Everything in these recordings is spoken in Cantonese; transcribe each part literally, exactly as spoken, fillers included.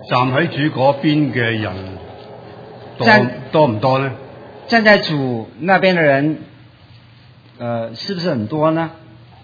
站喺主嗰邊嘅人多站多唔多呢？ 站在主那邊的人，呃，是不是很多呢？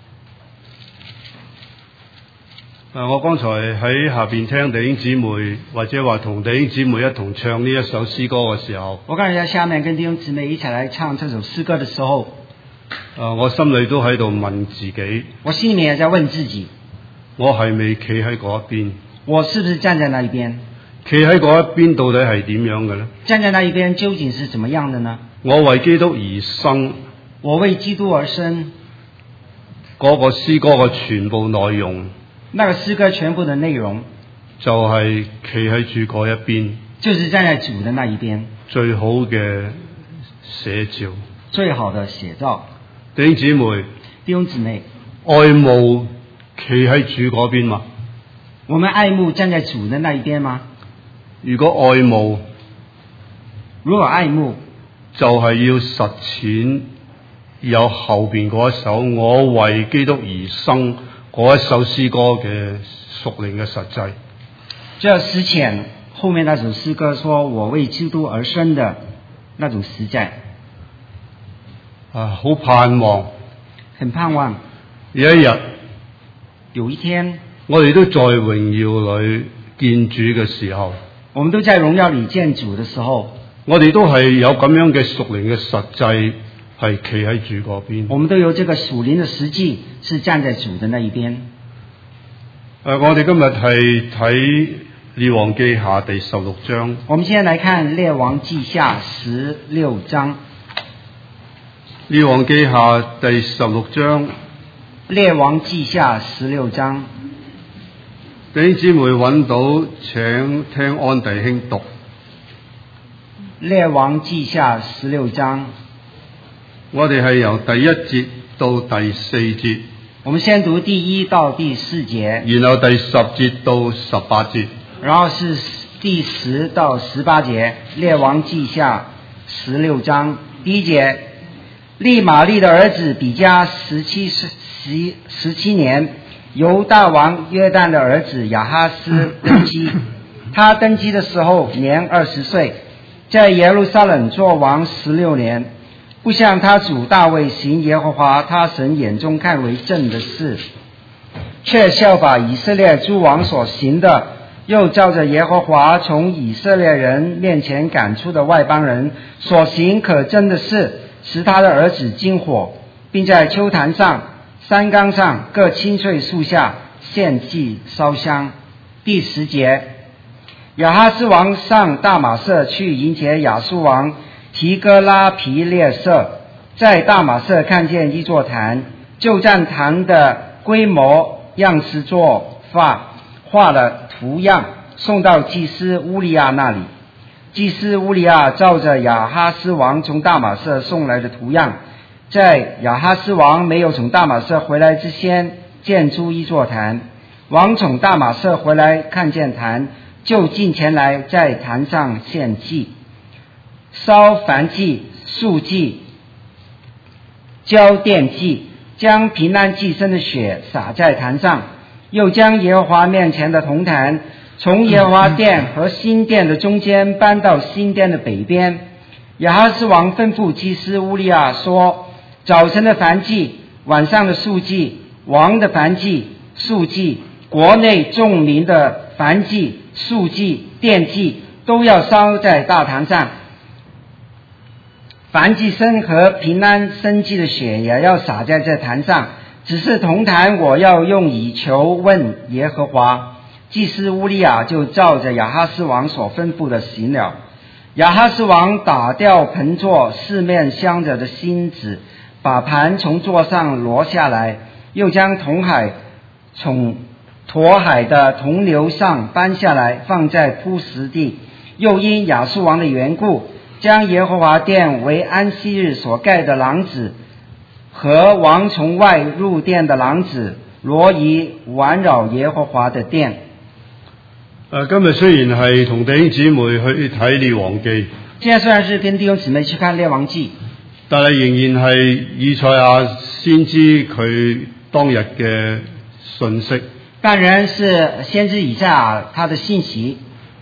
啊！我剛才喺下邊聽弟兄姊妹或者話同弟兄姊妹一同唱呢一首詩歌嘅時候， 我剛才在下面跟弟兄姊妹一起來唱這首詩歌的時候， 啊！我心裏都喺度問自己， 我心裡面也在問自己， 我係咪企喺嗰一邊？ 我是不是站在那一邊？ 企喺嗰一邊到底係點樣嘅呢？ 站在那一邊究竟是怎麼樣的呢？ 我為基督而生， 我為基督而生， 嗰個詩歌嘅全部內容， 那個詩歌全部的內容就係企喺主嗰一邊， 就是站在主的那一邊， 最好嘅寫照， 最好的寫照。 弟兄姊妹， 弟兄姊妹， 愛慕企喺主嗰邊嘛？ 我們愛慕站在主的那一邊嗎？ 如果愛慕， 如果愛慕， 就係要實踐有後邊嗰一首我為基督而生嗰一首詩歌嘅屬靈嘅實際， 就要實踐後面那首詩歌說我為基督而生的那種實在。 啊，好盼望， 很盼望有一日， 有一天， 我哋都在榮耀裏見主嘅時候， 我們都在榮耀裏見主的時候， 我哋都係有咁樣嘅屬靈嘅實際，係企喺主嗰邊。 我們都有這個屬靈的實際，是站在主的那一邊。 誒、啊，我哋今日係睇列王記下第十六章。 我們現在來看列王記下十六章。 列王記下第十六章。 列王記下十六章。 弟兄姊妹揾到，請聽安弟兄讀。 列王記下十六章， 我哋係由第一節到第四節。 我們先讀第一到第四節， 然後第十節到十八節， 然後是第十到十八節。列王記下十六章第一節，利瑪利的兒子比加十七十十七年，猶大王約旦的兒子亞哈斯登基。他登基的時候年二十歲，在耶路撒冷作王十六年，不像他主大衛行耶和華他神眼中看為正的事，卻效法以色列諸王所行的，又照着耶和華從以色列人面前趕出的外邦人所行可憎的事，使他的兒子經火，並在丘壇上、山崗上各青翠樹下獻祭燒香。第十節，亞哈斯王上大馬色去迎接亞述王提哥拉皮列色，在大馬色看見一座壇，就佔壇的規模樣式做法，畫了圖樣，送到祭司烏利亞那裡。祭司烏利亞照着亞哈斯王從大馬色送來的圖樣，在亞哈斯王沒有從大馬色回來之前建築一座壇。王從大馬色回來看見壇，就進前來在壇上獻祭，燒燔祭、素祭、交奠祭，將平安祭牲的血灑在壇上，又將耶和華面前的銅壇從耶和華殿和新殿的中間搬到新殿的北邊。亞哈斯王吩咐祭司烏利亞說，早晨的燔祭、晚上的素祭、王的燔祭、素祭、國內眾民的燔祭、素祭、奠祭，都要燒在大壇上。燔祭牲和平安牲祭的血也要灑在這壇上，只是銅壇我要用以求問耶和華。祭司烏利亞就照着亞哈斯王所吩咐的行了。亞哈斯王打掉盆座四面鑲着的金子，把盤從座上挪下來，又將銅海從鼉海的銅牛上搬下來，放在鋪石地。又因亞述王的緣故，將耶和華殿為安息日所蓋的廊子和王從外入殿的廊子挪移，環繞耶和華的殿。 誒，今日雖然係同弟兄姊妹去睇列王記， 現在雖然是跟弟兄姊妹去看列王記， 但係仍然係以賽亞先知佢當日嘅信息。 但仍然是先知以賽亞他的信息。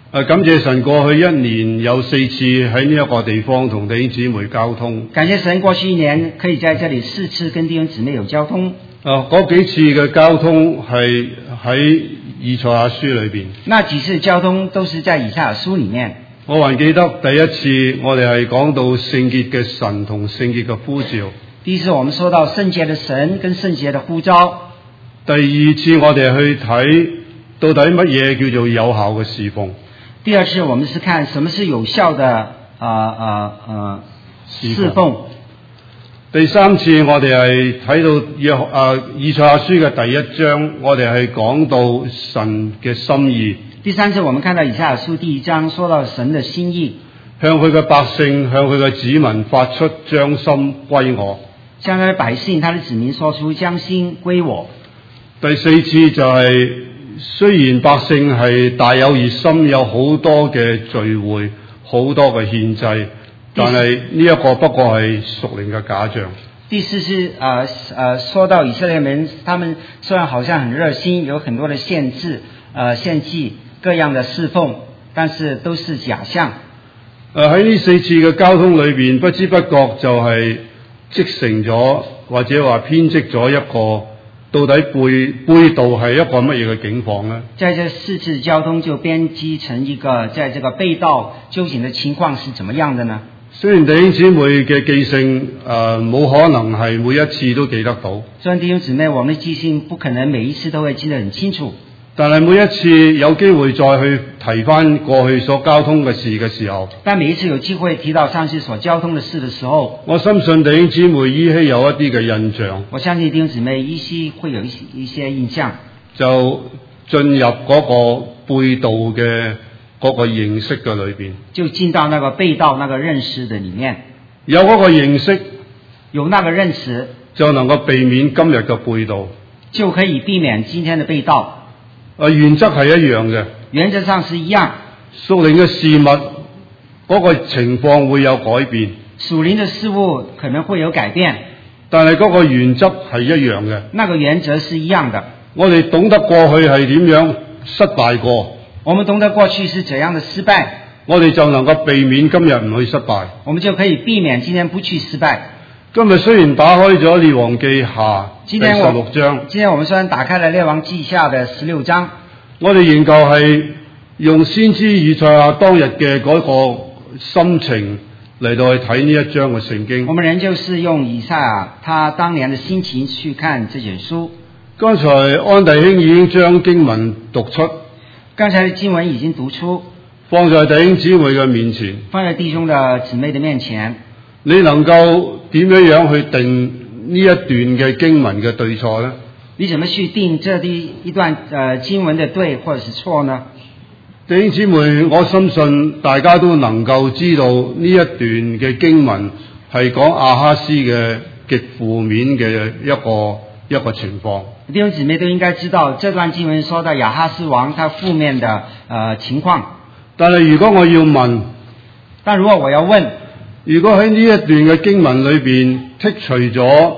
誒，感謝神，過去一年有四次喺呢一個地方同弟兄姊妹交通。 感謝神，過去一年可以在這裡四次跟弟兄姊妹有交通。 誒，嗰幾次嘅交通係喺以賽亞書裏邊。 那幾次交通都是在以賽亞書裡面。 我還記得第一次我哋係講到聖潔嘅神同聖潔嘅呼召。 第一次我們說到聖潔的神跟聖潔的呼召。 第二次我哋去睇到底乜嘢叫做有效嘅侍奉。 第二次我們是看什麼是有效的啊啊啊侍奉。 第三次我哋係睇到約啊以賽亞書嘅第一章，我哋係講到神嘅心意。 第三次我們看到以賽亞書第一章，說到神的心意， 向佢嘅百姓，向佢嘅子民發出將心歸我。 向他的百姓，他的子民說出將心歸我。 第四次就係、是、雖然百姓係大有熱心，有好多嘅聚會，好多嘅獻祭，但係呢一個不過係屬靈嘅假象。 第四是呃呃說到以色列人，他們雖然好像很熱心，有很多的獻祭、呃獻祭各樣的侍奉，但是都是假象。 誒喺呢四次嘅交通裏邊，不知不覺就係織成咗，或者話編織咗一個到底背背道係一個乜嘢嘅境況呢？ 在這四次交通就編輯成一個，在這個背道究竟的情況是怎麼樣的呢？ 雖然弟兄姊妹嘅記性誒冇、呃、可能係每一次都記得到， 雖然弟兄姊妹我們的記性不可能每一次都會記得很清楚， 但係每一次有機會再去提翻過去所交通嘅事嘅時候， 但每一次有機會提到上次所交通的事的時候， 我深信弟兄姊妹依稀有一啲嘅印象。 我相信弟兄姊妹依稀會有一些一些印象， 就進入嗰個背道嘅嗰個認識嘅裏邊， 就進到那個背道那個認識的裡面， 有嗰個認識， 有那個認識， 就能夠避免今日嘅背道， 就可以避免今天的背道。 啊，原則係一樣嘅， 原則上是一樣。 屬靈嘅事物嗰個情況會有改變， 屬靈的事物可能會有改變， 但係嗰個原則係一樣嘅。 那個原則是一樣的。 我哋懂得過去係點樣失敗過， 我們懂得過去是怎樣的失敗， 我哋就能夠避免今日唔去失敗。 我們就可以避免今天不去失敗。 今日雖然打開咗列王記下第十六章， 今天我們雖然打開了列王記下的十六章， 我哋仍舊係用先知以賽亞當日嘅嗰個心情嚟到去睇呢一章嘅聖經。 我們仍舊是用以賽亞他當年的心情去看這卷書。 剛才安弟兄已經將經文讀出， 剛才的經文已經讀出， 放在弟兄姊妹嘅面前， 放在弟兄的姊妹的面前。 你能夠點樣樣去定呢一段嘅經文嘅對錯呢？ 你怎麼去定這一一段呃經文的對或者是錯呢？ 弟兄姊妹，我深信大家都能夠知道呢一段嘅經文係講亞哈斯嘅極負面嘅一個一個情況。 弟兄姊妹都應該知道，這段經文說到亞哈斯王他負面的呃情況。 但係如果我要問， 但如果我要問， 如果喺呢一段嘅經文裏邊剔除咗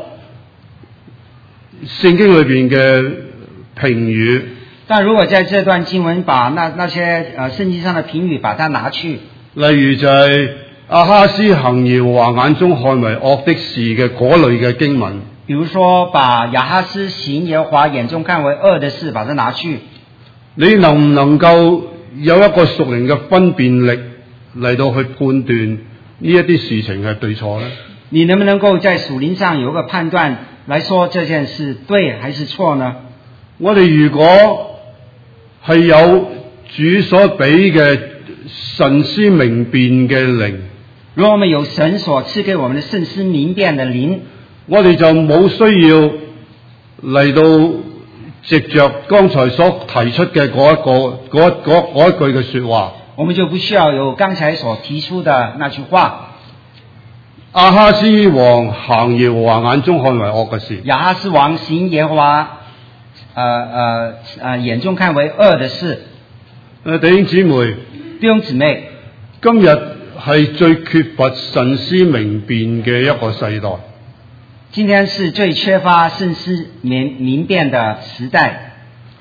聖經裏邊嘅評語， 但如果在這段經文把那那些呃聖經上的評語把它拿去， 例如就係亞哈斯行耶和華眼中看為惡的事嘅嗰類嘅經文， 比如說把亞哈斯行耶和華眼中看為惡的事把它拿去， 你能唔能夠有一個屬靈嘅分辨力嚟到去判斷呢一啲事情係對錯呢？ 你能不能夠在屬靈上有一個判斷來說這件事對還是錯呢？ 我哋如果係有主所俾嘅神思明辨嘅靈， 如果我們有神所賜給我們的聖思明辨的靈， 我哋就冇需要嚟到藉着剛才所提出嘅嗰一個嗰嗰嗰一句嘅說話， 我們就不需要有剛才所提出的那句話。 亞哈斯王行耶和華眼中看為惡嘅事， 亞哈斯王行耶和華呃呃呃眼中看為惡的事。 誒，弟兄姊妹， 弟兄姊妹， 今日係最缺乏神思明辨嘅一個世代。 今天是最缺乏聖思明明辨的時代。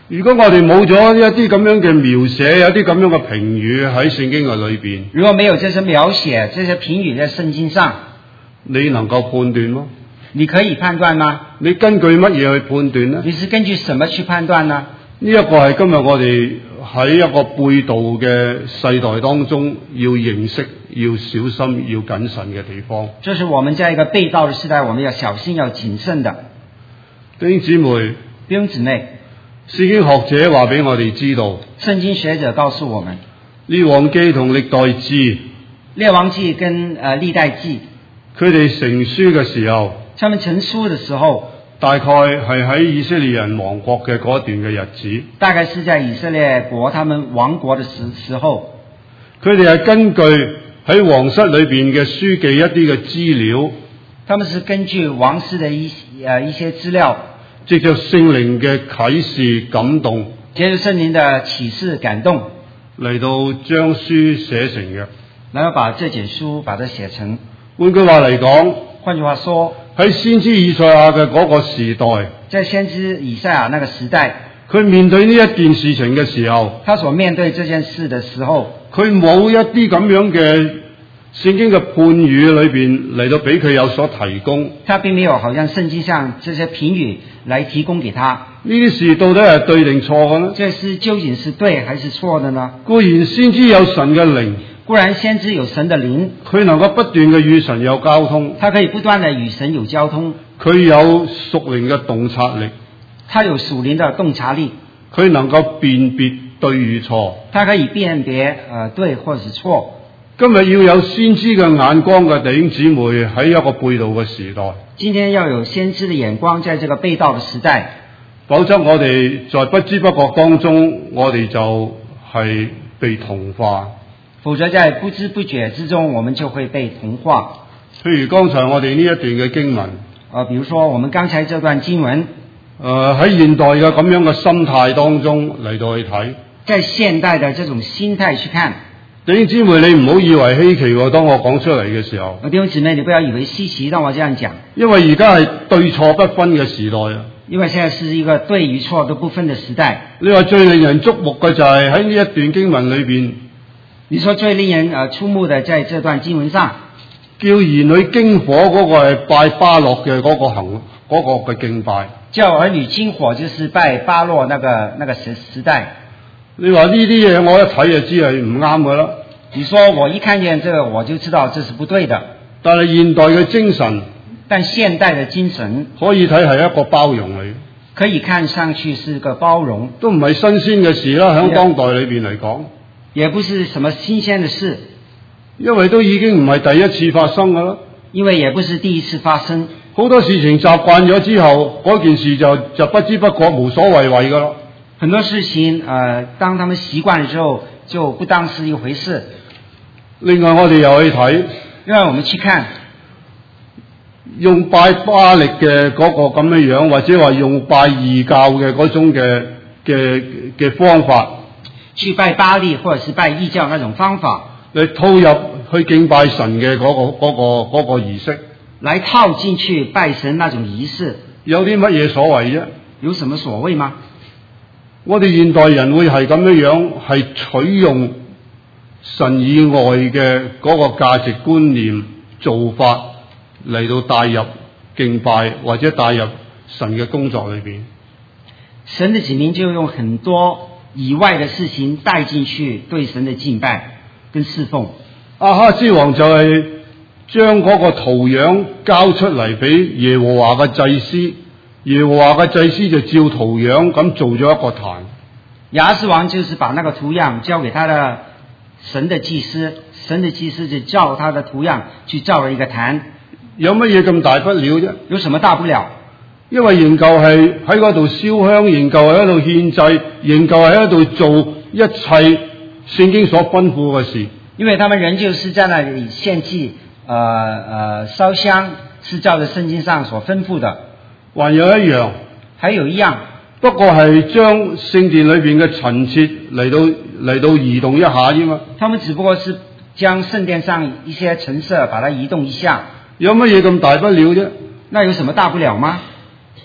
如果我哋冇咗一啲咁樣嘅描寫，有啲咁樣嘅評語喺聖經嘅裏邊， 如果沒有這些描寫、這些評語在聖經上， 你能夠判斷嗎？ 你可以判斷嗎？ 你根據乜嘢去判斷呢？ 你是根據什麼去判斷呢？ 呢一個係今日我哋喺一個背道嘅世代當中要認識、要小心、要謹慎嘅地方。 這是我們在一個背道的時代，我們要小心、要謹慎的。 弟兄姊妹、 弟兄姊妹， 聖經學者話俾我哋知道， 聖經學者告訴我們， 列王記同歷代志， 列王記跟呃歷代記， 佢哋成書嘅時候， 他們成書的時候， 大概係喺以色列人亡國嘅嗰一段嘅日子， 大概是在以色列國他們亡國的時時候， 佢哋係根據喺皇室裏邊嘅書記一啲嘅資料， 他們是根據王室的一呃一些資料， 藉着聖靈嘅啟示感動， 借着聖靈的啟示感動， 嚟到將書寫成嘅。 然後把這卷書把它寫成。 換句話嚟講， 換句話說， 喺先知以賽亞嘅嗰個時代， 在先知以賽亞那個時代， 佢面對呢一件事情嘅時候， 他所面對這件事的時候， 佢冇一啲咁樣嘅聖經嘅判語裏邊嚟到俾佢有所提供。 他並沒有好像聖經上這些評語來提供給他。 呢啲事到底係對定錯嘅呢？ 這事究竟是對還是錯的呢？ 固然先知有神嘅靈， 固然先知有神的靈， 佢能夠不斷嘅與神有交通， 他可以不斷的與神有交通， 佢有屬靈嘅洞察力， 他有屬靈的洞察力， 佢能夠辨別對與錯， 他可以辨別呃對或者是錯。 今日要有先知嘅眼光嘅弟兄姊妹喺一個背道嘅時代， 今天要有先知的眼光，在這個背道的時代， 否則我哋在不知不覺當中，我哋就係被同化。 否則在不知不覺之中，我們就會被同化。 譬如剛才我哋呢一段嘅經文， 呃，比如說我們剛才這段經文， 誒喺現代嘅咁樣嘅心態當中嚟到去睇， 在現代的這種心態去看， 弟兄姊妹，你唔好以為稀奇喎。當我講出嚟嘅時候， 弟兄姊妹，你不要以為稀奇，當我這樣講， 因為而家係對錯不分嘅時代啊。 因為現在是一個對與錯都不分的時代。 你話最令人矚目嘅就係喺呢一段經文裏邊， 你說最令人呃觸目的，在這段經文上， 叫兒女經火嗰個係拜巴洛嘅嗰個行嗰、嗰個嘅敬拜， 叫兒女經火就是拜巴洛那個那個時時代。 你話呢啲嘢我一睇就知係唔啱噶啦。 你說我一看見這個我就知道這是不對的。 但係現代嘅精神， 但現代的精神可以睇係一個包容嚟， 可以看上去是個包容， 都唔係新鮮嘅事啦。喺當代裏邊嚟講， 也不是什麼新鮮的事， 因為都已經唔係第一次發生噶啦。 因為也不是第一次發生。 好多事情習慣咗之後，嗰件事就就不知不覺無所謂謂噶啦。 很多事情，呃，當他們習慣了之後，就不當是一回事。 另外，我哋又去睇， 另外我們去看， 用拜巴力嘅嗰個咁樣樣，或者話用拜異教嘅嗰種嘅嘅嘅方法， 去拜巴力或者是拜異教那種方法， 嚟套入去敬拜神嘅嗰個嗰個嗰個儀式， 來套進去拜神那種儀式， 有啲乜嘢所謂啫？ 有什麼所謂嗎？ 我哋現代人會係咁樣樣，係取用神以外嘅嗰個價值觀念做法嚟到帶入敬拜或者帶入神嘅工作裏邊。 神的子民就用很多以外的事情帶進去對神的敬拜跟侍奉。 亞哈之王就係將嗰個圖樣交出嚟俾耶和華嘅祭司，耶和華嘅祭司就照圖樣咁做咗一個壇。 亞哈斯王就是把那個圖樣交給他的神的祭司，神的祭司就照他的圖樣去造了一個壇。 有乜嘢咁大不了啫？ 有什麼大不了？ 因為仍舊係喺嗰度燒香，仍舊係喺度獻祭，仍舊係喺度做一切聖經所吩咐嘅事。 因為他們仍舊是在那裏獻祭，呃呃燒香，是照着聖經上所吩咐的。 還有一樣， 還有一樣， 不過係將聖殿裏邊嘅陳設嚟到嚟到移動一下啫嘛。 他們只不過是將聖殿上一些陳設把它移動一下。 有乜嘢咁大不了啫？ 那有什麼大不了嗎？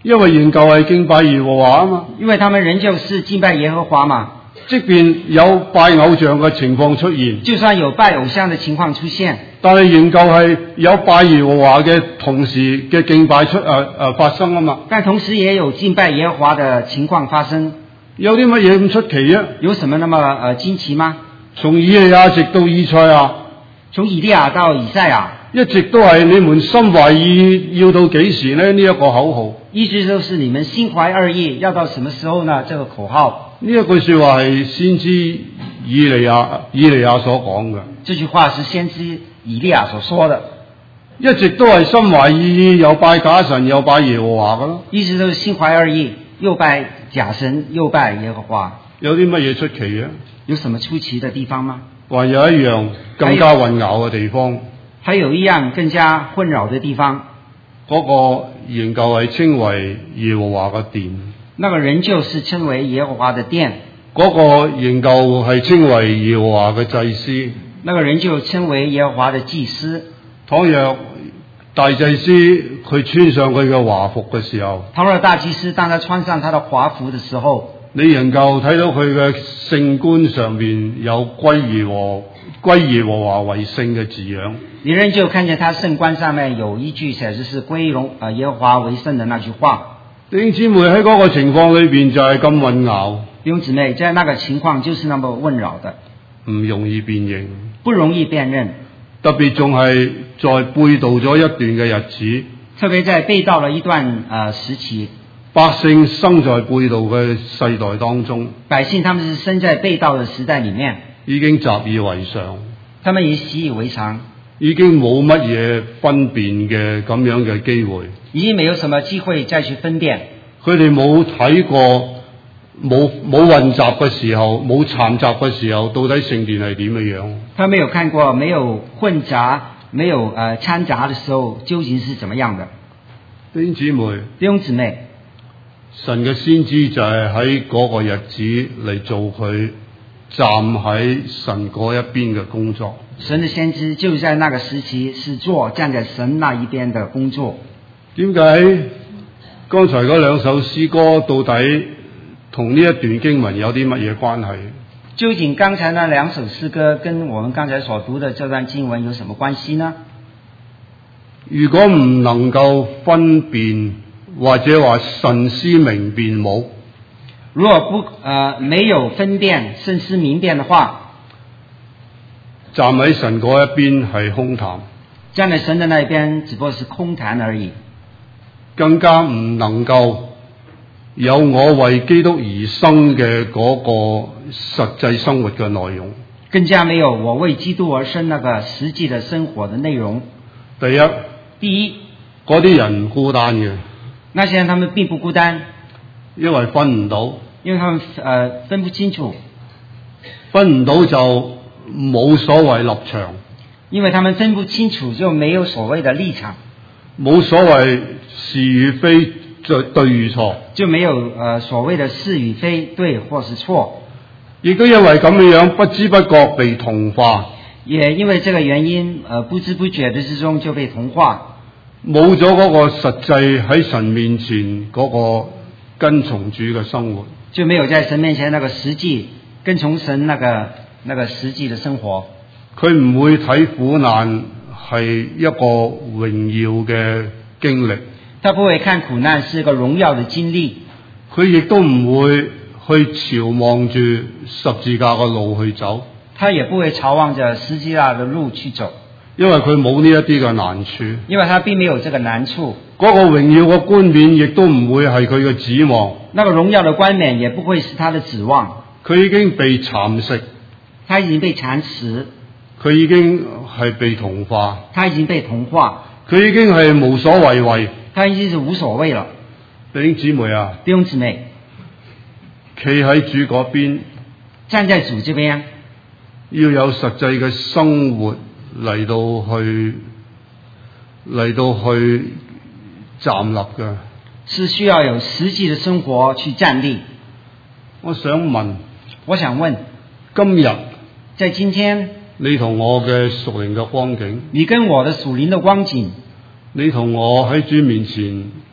因為仍舊係敬拜耶和華啊嘛。 因為他們仍舊是敬拜耶和華嘛。 即便有拜偶像嘅情況出現， 就算有拜偶像的情況出現， 但係仍舊係有拜耶和華嘅同時嘅敬拜出誒誒、呃呃、發生啊嘛。 但同時也有敬拜耶和華的情況發生。 有啲乜嘢咁出奇啊？ 有什麼那麼呃驚奇嗎？ 從以利亞直到以賽亞， 從以利亞到以賽亞， 一直都係你們心懷意要到幾時呢？呢、這、一個口號， 一直都是你們心懷二意，要到什麼時候呢？這個口號， 呢一句說話係先知以利亞以利亞所講嘅。 這句話是先知以利亞所說的， 一直都係心懷意意，又拜假神又拜耶和華噶咯。 一直都是心懷二意，又拜假神又拜耶和華。 有啲乜嘢出奇嘅？ 有什麼出奇的地方嗎？ 還有一樣更加混淆嘅地方， 還有一樣更加混淆的地方， 嗰、那個仍舊係稱為耶和華嘅殿。 那個仍舊是稱為耶和華的殿。 嗰、那個仍舊係稱為耶和華嘅祭司。 那個仍舊稱為耶和華的祭司。 倘若大祭司佢穿上佢嘅華服嘅時候， 倘若大祭司當他穿上他的華服的時候， 你仍舊睇到佢嘅聖冠上面有歸耶和歸耶和華為聖嘅字樣。 你仍舊看見他聖冠上面有一句寫着是歸榮啊耶和華為聖的那句話。 弟兄姊妹，喺嗰個情況裏邊就係咁混淆。 弟兄姊妹，在那個情況就是那麼混淆的， 唔容易辨認， 不容易辨認。 特別仲係在背道咗一段嘅日子， 特別在背道了一段呃時期， 百姓生在背道嘅世代當中， 百姓他們是生在背道的時代裡面， 已經習以為常， 他們也習以為常， 已經冇乜嘢分辨嘅咁樣嘅機會， 已經沒有什麼機會再去分辨。 佢哋冇睇過，冇冇混雜嘅時候，冇摻雜嘅時候，到底聖殿係點嘅樣？ 他沒有看過，沒有混雜，沒有呃摻雜的時候，究竟是怎麼樣的？ 弟兄姊妹， 弟兄姊妹， 神嘅先知就係喺嗰個日子嚟做佢站喺神嗰一邊嘅工作。 神的先知就在那個時期是做站在神那一邊的工作。 點解剛才嗰兩首詩歌到底同呢一段經文有啲乜嘢關係？ 究竟剛才那兩首詩歌跟我們剛才所讀的這段經文有什麼關係呢？ 如果唔能夠分辨，或者話慎思明辨冇， 如果不呃沒有分辨慎思明辨的話， 站喺神嗰一邊係空談， 站在神的那一邊只不過是空談而已， 更加唔能夠有我為基督而生嘅嗰個實際生活嘅內容， 更加沒有我為基督而生那個實際的生活的內容。 第一， 第一， 嗰啲人孤單嘅， 那些人他們並不孤單， 因為分唔到， 因為他們呃分不清楚， 分唔到就冇所謂立場， 因為他們分不清楚就沒有所謂的立場， 冇所謂是與非對與錯， 就沒有呃所謂的是與非對或是錯， 亦都因為咁樣樣不知不覺被同化， 也因為這個原因呃不知不覺的之中就被同化， 冇咗嗰個實際喺神面前嗰個跟從主嘅生活， 就沒有在神面前那個實際跟從神那個那個實際的生活。 佢唔會睇苦難係一個榮耀嘅經歷， 他不會看苦難是一個榮耀的經歷， 佢亦都唔會去朝望住十字架嘅路去走， 他也不會朝望着十字架的路去走， 因為佢冇呢一啲嘅難處， 因為他並沒有這個難處。 嗰個榮耀嘅冠冕亦都唔會係佢嘅指望， 那個榮耀的冠冕也不會是他的指望， 佢已經被蠶食， 他已經被蠶食， 佢已經係被同化， 他已經被同化， 佢已經係無所謂謂， 他已經是無所謂了。 弟兄姊妹啊， 弟兄姊妹， 企喺主嗰邊， 站在主這邊， 要有實際嘅生活嚟到去嚟到去站立嘅， 是需要有實際的生活去站立。 我想問， 我想問， 今日在今天， 你同我嘅屬靈嘅光景， 你跟我的屬靈的光景， 你同我喺主面前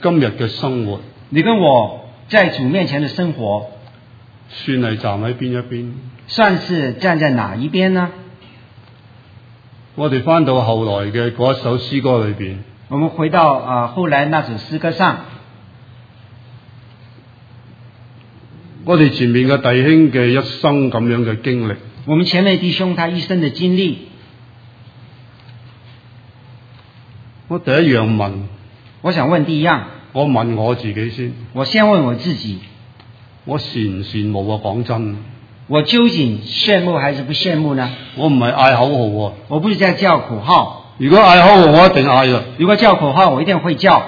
今日嘅生活， 你跟我在主面前的生活， 算係站喺邊一邊？ 算是站在哪一邊呢？ 我哋翻到後來嘅嗰一首詩歌裏邊， 我們回到啊、呃、後來那首詩歌上， 我哋前面嘅弟兄嘅一生咁樣嘅經歷， 我們前面弟兄他一生的經歷， 我第一樣問， 我想問第一樣， 我問我自己先， 我先問我自己， 我羨唔羨慕啊？講真， 我究竟羨慕還是不羨慕呢？ 我唔係嗌口號喎， 我不是在叫口號， 如果嗌口號我一定嗌啦， 如果叫口號我一定會叫，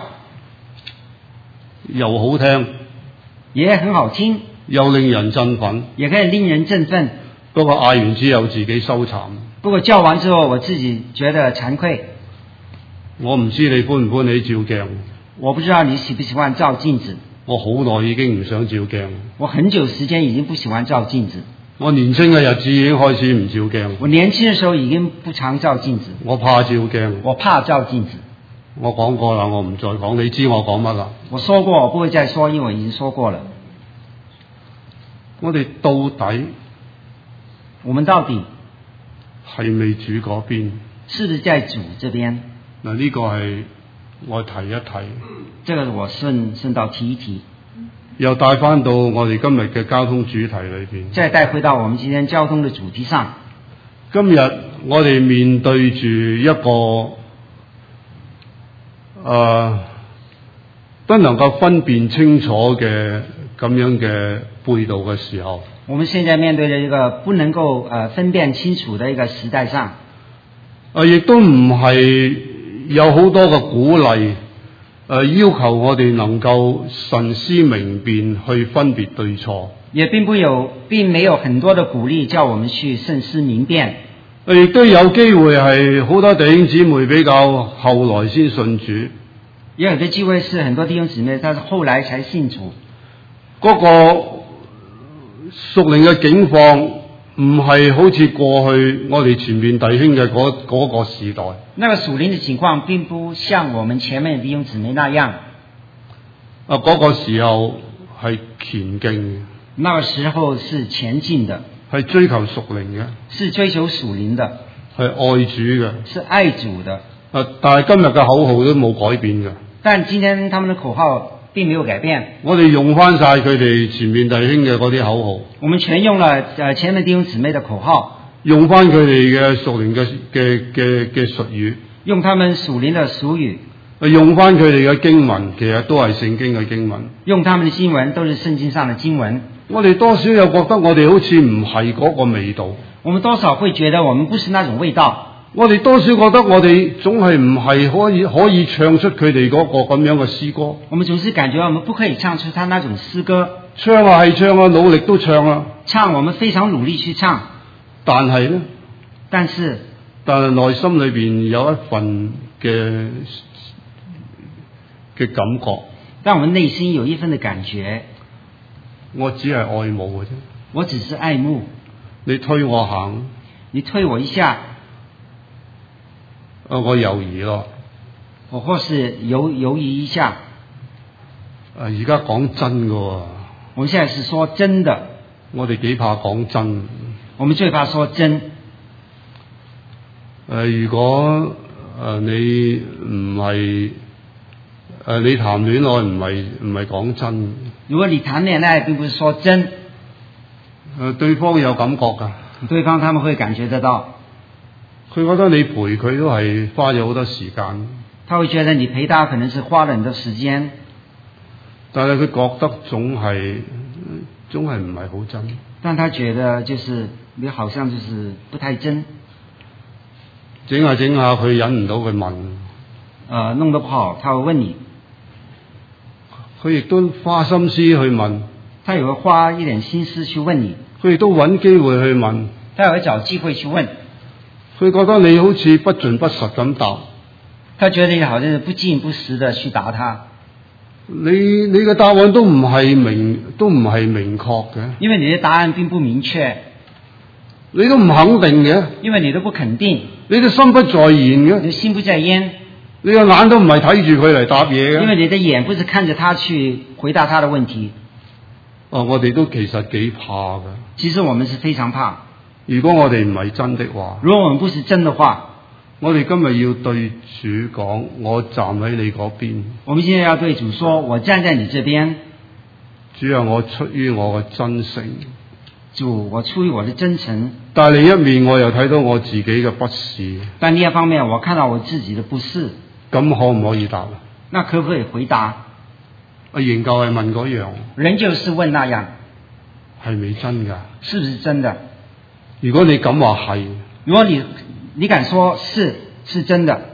又好聽， 也很好聽， 又令人振奮， 也可以令人振奮。 不過嗌完之後自己收慘。 不過叫完之後我自己覺得慚愧。 我唔知你歡唔歡喜照鏡， 我不知道你喜不喜歡照鏡子。 我好耐已經唔想照鏡， 我很久時間已經不喜歡照鏡子。 我年輕嘅日子已經開始唔照鏡， 我年輕嘅時候已經不常照鏡子。 我怕照鏡， 我怕照鏡子。 我講過啦，我唔再講，你知我講乜啦？ 我說過，我不會再說，因為我已經說過了。 我哋到底， 我們到底係咪主嗰邊？ 是不是在主這邊？ 嗱，呢個係我提一提。 這個我順順道提一提。 又帶翻到我哋今日嘅交通主題裏邊。 再帶回到我們今天交通的主題上。 今日我哋面對住一個誒、呃、不能夠分辨清楚嘅咁樣嘅背道嘅時候， 我們現在面對着一個不能夠誒、呃、分辨清楚的一個時代上， 誒亦都唔係有好多嘅鼓勵，誒、呃、要求我哋能夠慎思明辨去分別對錯， 也並不有，並沒有很多的鼓勵叫我們去慎思明辨。 誒亦都有機會係好多弟兄姊妹比較後來先信主， 也有的機會是很多弟兄姊妹，他是後來才信主。 嗰個屬靈嘅境況唔係好似過去我哋前面弟兄嘅嗰嗰個時代。 那個屬靈的情況並不像我們前面的弟兄姊妹那樣。 啊，嗰個時候係虔敬嘅， 那個時候是前進的， 係追求屬靈嘅， 是追求屬靈的， 係愛主嘅， 是愛主的。 啊，但係今日嘅口號都冇改變嘅。 但今天他們的口號並沒有改變。 我哋用翻晒佢哋前面弟兄嘅嗰啲口號， 我們全用了誒前面弟兄姊妹的口號， 用翻佢哋嘅屬靈嘅嘅嘅嘅術語， 用他們屬靈的俗語， 用翻佢哋嘅經文，其實都係聖經嘅經文。 用他們的經文都是聖經上的經文。 我哋多少有覺得我哋好似唔係嗰個味道。 我們多少會覺得我們不是那種味道。 我哋多少覺得我哋總係唔係可以可以唱出佢哋嗰個咁樣嘅詩歌。 我們總是感覺我們不可以唱出他那種詩歌。 唱啊係唱啊，努力都唱啊。 唱我們非常努力去唱。 但係呢？ 但是但係內心裏邊有一份嘅嘅感覺。 但我們內心有一份的感覺。 我只係愛慕嘅啫。 我只是愛慕。 你推我行， 你推我一下， 啊，我猶豫咯。 我或是猶猶豫一下。 啊，而家講真㗎喎。 我們現在是說真的。 我哋幾怕講真。 我們最怕說真。誒、 呃，如果誒、呃、你唔係誒你談戀愛唔係唔係講真。 如果你談戀愛並不是說真， 誒，對方有感覺㗎。 對方他們會感覺得到。 佢覺得你陪佢都係花咗好多時間。 他會覺得你陪他可能是花了很多時間。 但係佢覺得總係總係唔係好真。 但他覺得就是你好像就是不太真。 整下整下佢忍唔到，佢問。 呃，弄得不好，他會問你。 佢亦都花心思去問。 他也會花一點心思去問你。 佢亦都揾機會去問。 他也會找機會去問。 佢覺得你好似不盡不實咁答。 他覺得你好像是不盡不實的去答他。 你你嘅答案都唔係明，都唔係明確嘅。 因為你的答案並不明確。 你都唔肯定嘅。 因為你都不肯定。 你都心不在焉嘅。 你心不在焉。 你個眼都唔係睇住佢嚟答嘢嘅。 因為你的眼不是看着他去回答他的問題。 哦，我哋都其實幾怕㗎。 其實我們是非常怕。 如果我哋唔係真的話， 如果我們不是真的話， 我哋今日要對主講，我站喺你嗰邊。 我們現在要對主說，我站在你這邊。 主啊，我出於我嘅真誠。 主，我出於我的真誠。 但另一面我又睇到我自己嘅不是。 但另一方面，我看到我自己的不是。 咁可唔可以答？ 那可不可以回答？ 啊，仍舊係問嗰樣。 仍舊是問那樣。 係咪真㗎？ 是不是真的？ 如果你敢話係， 如果你你敢說是是真的，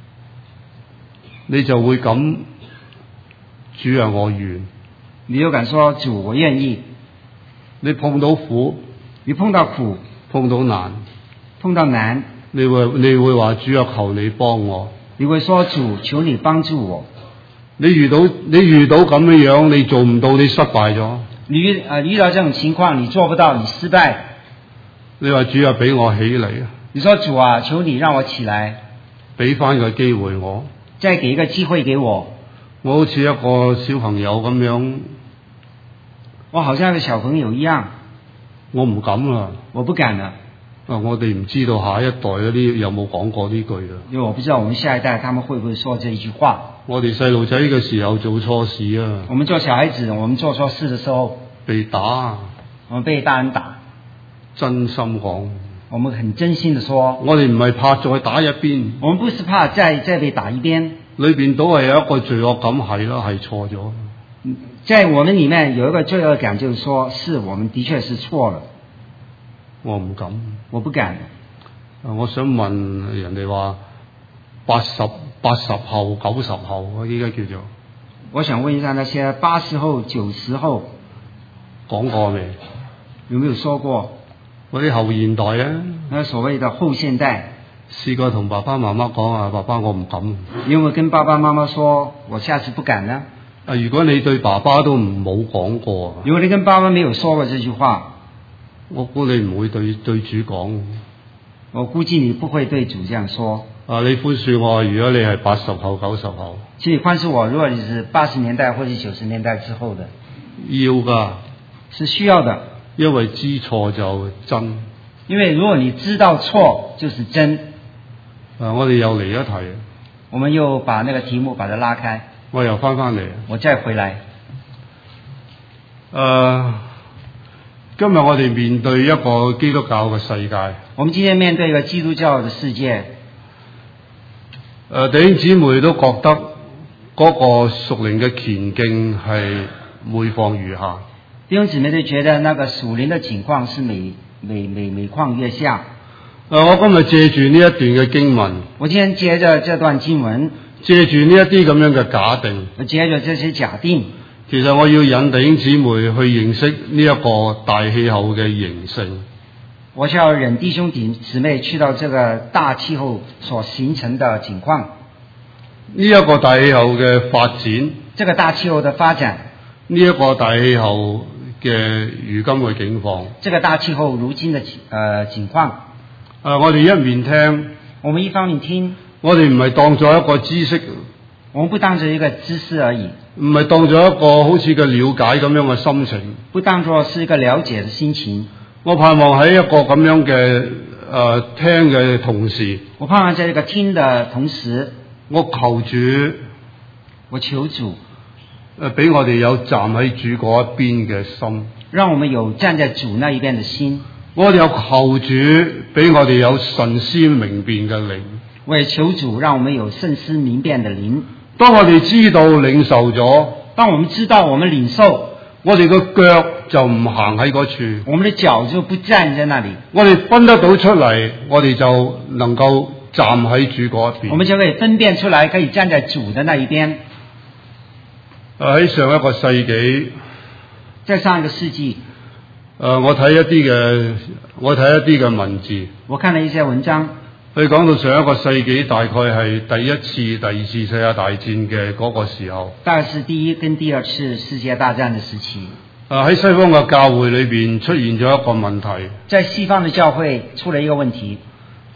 你就會咁，主啊，我願。 你就敢說，主，我願意。 你碰到苦， 你碰到苦， 碰到難， 碰到難， 你會你會話，主啊，求你幫我。 你會說，主，求你幫助我。 你遇到你遇到咁樣樣，你做唔到，你失敗咗。 你遇啊遇到這種情況，你做不到，你失敗。 你話，主啊，俾我起嚟啊！ 你說，主啊，求你讓我起來， 俾翻個機會我， 再給一個機會給我。 我好似一個小朋友咁樣， 我好像一個小朋友一樣， 我唔敢啦， 我不敢了。 啊，我哋唔知道下一代嗰啲有冇講過呢句啦。 因為我不知道我們下一代他們會不會說這一句話。 我哋細路仔嘅時候做錯事啊， 我們做小孩子，我們做錯事的時候被打， 我們被大人打。 真心講， 我們很真心的說， 我哋唔係怕再打一邊， 我們不是怕再再被打一邊， 裏邊都係有一個罪惡感，係啦，係錯咗。 在我們裏面有一個罪惡感，就是說是我們的確是錯了。 我唔敢， 我不敢。 我想問人哋話八十八十後九十後，我依家叫做。 我想問一下那些八十後九十後講過未？ 有沒有說過？ 嗰啲後現代啊， 那所謂的後現代， 試過同爸爸媽媽講啊，爸爸我唔敢。 你有冇跟爸爸媽媽說我下次不敢呢？ 啊，如果你對爸爸都唔冇講過， 如果你跟爸爸沒有說過這句話， 我估你唔會對對主講。 我估計你不會對主這樣說。 啊，你寬恕我，如果你係八十後九十後， 請你寬恕我，如果你是八十年代或者九十年代之後的， 要㗎， 是需要的。 因為知錯就真。 因為如果你知道錯就是真。 啊，我哋又嚟一題， 我們又把那個題目把它拉開， 我又翻翻嚟， 我再回來。 誒、啊，今日我哋面對一個基督教嘅世界。 我們今天面對一個基督教嘅世界。 誒、啊，弟兄姊妹都覺得嗰個屬靈嘅前景係每況愈下。 弟兄姊妹都覺得那個屬靈的情況是每每每每況愈下。 誒、啊，我今日借住呢一段嘅經文， 我今天借着這段經文， 借住呢一啲咁樣嘅假定， 我借着這些假定， 其實我要引弟兄姊妹去認識呢一個大氣候嘅形成。 我需要引弟兄姊妹去到這個大氣候所形成的情況。 呢一個大氣候嘅發展， 這個大氣候的發展， 呢一個大氣候嘅如今嘅境況， 這個大氣候如今的呃情況。 誒、啊，我哋一面聽， 我們一方面聽， 我哋唔係當作一個知識， 我們不當作一個知識而已， 唔係當作一個好似嘅了解咁樣嘅心情， 不當作是一個了解的心情。 我盼望喺一個咁樣嘅誒、呃、聽嘅同時， 我盼望在這個聽的同時， 我求主， 我求主誒俾我哋有站喺主嗰一邊嘅心， 讓我們有站在主那一邊的心。 我哋有求主俾我哋有神思明辨嘅靈。 我也求主讓我們有慎思明辨的靈。 當我哋知道領受咗， 當我們知道我們領受， 我哋個腳就唔行喺嗰處， 我們的腳就不站在那裡。 我哋分得到出嚟，我哋就能夠站喺主嗰一邊。 我們就可以分辨出來，可以站在主的那一邊。 喺上一個世紀， 在上一個世紀， 誒，我睇一啲嘅，我睇一啲嘅文字， 我看了一些文章。 佢講到上一個世紀大概係第一次、第二次世界大戰嘅嗰個時候， 大概是第一跟第二次世界大戰的時期。 誒，喺西方嘅教會裏邊出現咗一個問題， 在西方的教會出了一個問題，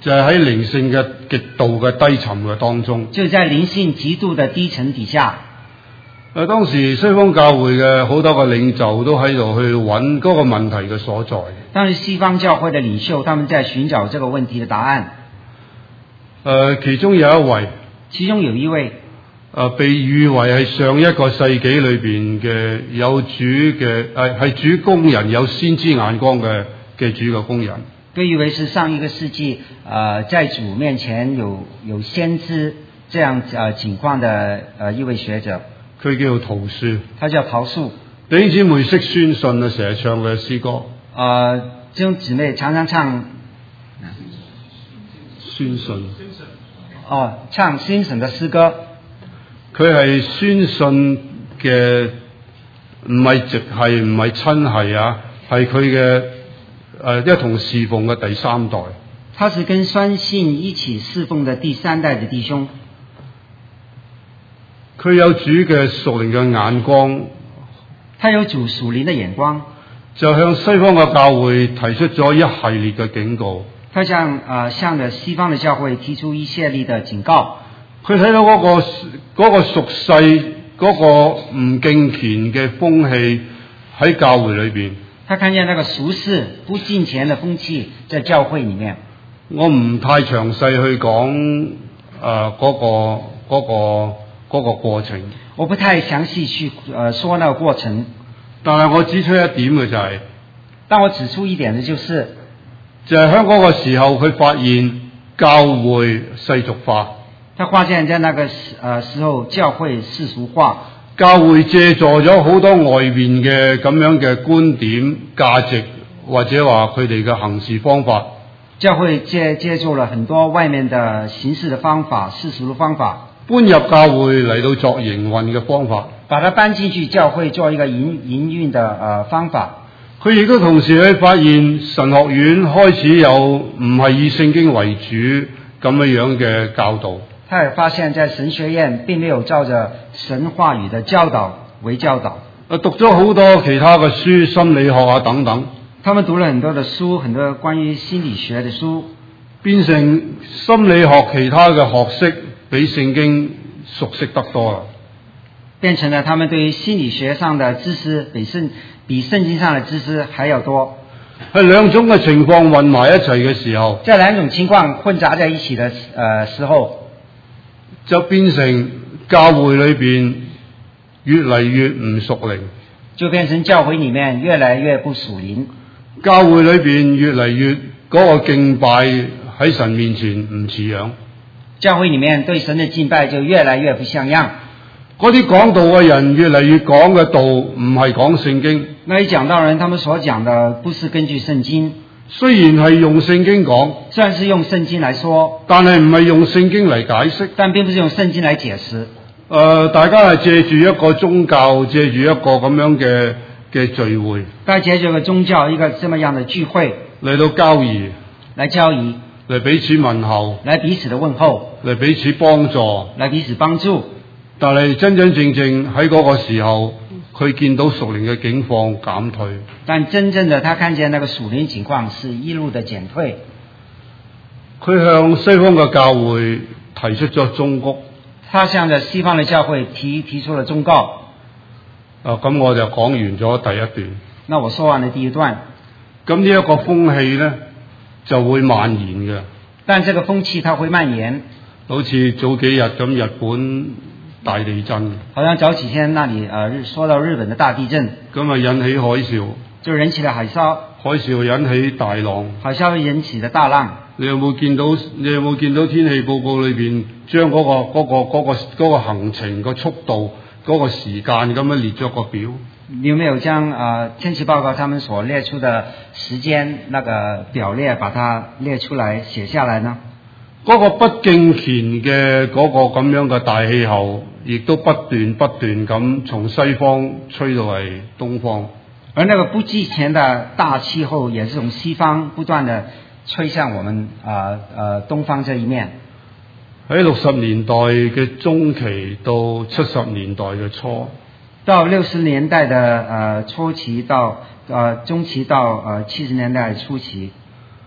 就係喺靈性嘅極度嘅低沉嘅當中。 就在靈性極度的低沉底下。 誒，當時西方教會嘅好多個領袖都喺度去揾嗰個問題嘅所在。 當時西方教會的領袖，他們在尋找這個問題的答案。 誒、呃，其中有一位， 其中有一位，誒、 呃，被譽為係上一個世紀裏邊嘅有主嘅，誒係主工人，有先知眼光嘅嘅主嘅工人。 被譽為是上一個世紀，誒、呃，在主面前有有先知這樣誒、呃、情況的誒、呃、一位學者。 佢叫陶恕， 他叫陶恕。 弟兄姊妹識宣信啊，成日唱嘅詩歌。 誒、呃，弟兄姊妹常常唱宣信。 哦，唱宣信嘅詩歌。 佢係宣信嘅，唔係直系，唔係親系啊，係佢嘅誒一同侍奉嘅第三代。 他是跟宣信一起侍奉的第三代的弟兄。 佢有主嘅屬靈嘅眼光， 他有主屬靈的眼光， 就向西方嘅教會提出咗一系列嘅警告。 他向呃向着西方的教會提出一系列的警告。 佢睇到嗰、那個嗰、那個俗世嗰、那個唔敬虔嘅風氣喺教會裏邊。 他看見那個俗世不敬虔的風氣在教會裏面。 我唔太詳細去講誒嗰個嗰、那個嗰、那個過程。 我不太詳細去誒、呃、說那個過程。 但係我指出一點嘅就係、是， 但我指出一點嘅就是， 就係喺嗰個時候佢發現教會世俗化。 他發現在那個時誒時候教會世俗化， 教會借助咗好多外面嘅咁樣嘅觀點、價值，或者話佢哋嘅行事方法。 教會借借助了很多外面的行事的方法、世俗的方法， 搬入教會嚟到作營運嘅方法， 把它搬進去教會做一個營營運的誒、呃、方法。 佢亦都同時去發現神學院開始有唔係以聖經為主咁樣樣嘅教導。 他也發現，在神學院並沒有照着神話語的教導為教導。 啊，讀咗好多其他嘅書，心理學啊等等。 他們讀了很多的書，很多關於心理學的書， 變成心理學其他嘅學識比聖經熟悉得多啦。 變成了他們對於心理學上的知識比聖比聖經上的知識還要多。 喺兩種嘅情況混埋一齊嘅時候， 這兩種情況混雜在一起的呃時候， 就變成教會裏邊越嚟越唔屬靈， 就變成教會裏面越來越不屬靈。 教會裏邊越嚟越嗰個敬拜喺神面前唔似樣。 教會裏面對神的敬拜就越來越不像樣。 嗰啲講道嘅人越嚟越講嘅道唔係講聖經。 那啲講道人，他們所講的不是根據聖經。 雖然係用聖經講， 雖然是用聖經來說， 但係唔係用聖經嚟解釋。 但並不是用聖經來解釋。誒、 呃，大家係借住一個宗教，借住一個咁樣嘅嘅聚會， 大家借住一個宗教，一個這麼樣的聚會嚟到交誼， 來交誼， 嚟彼此問候， 來彼此的問候， 嚟彼此幫助， 來彼此幫助。 但係真真正正喺嗰個時候，佢見到屬靈嘅境況減退。 但真正的他看見那個屬靈情況是一路的減退。 佢向西方嘅教會提出咗忠告。 他向着西方的教會提提出了忠告。 啊，咁我就講完咗第一段。 那我說完了第一段。 咁呢一個風氣呢，就會蔓延嘅。 但這個風氣它會蔓延。 好似早幾日咁，日本大地震。 好像早幾天那裡呃日說到日本的大地震。 咁啊引起海嘯。 就引起了海嘯。 海嘯引起大浪。 海嘯引起的大浪。 你有冇見到？你有冇見到天氣報告裏邊將嗰個嗰個嗰個嗰個行程個速度嗰個時間咁樣列咗個表？ 你有沒有將呃天氣報告他們所列出的時間那個表列把它列出來寫下來呢？ 嗰個不敬虔嘅嗰個咁樣嘅大氣候，亦都不斷不斷咁從西方吹到嚟東方。 而那個不敬虔的大氣候，也是從西方不斷的吹向我們啊呃，呃東方這一面。 喺六十年代嘅中期到七十年代嘅初， 到六十年代的呃初期到呃中期到呃七十年代初期，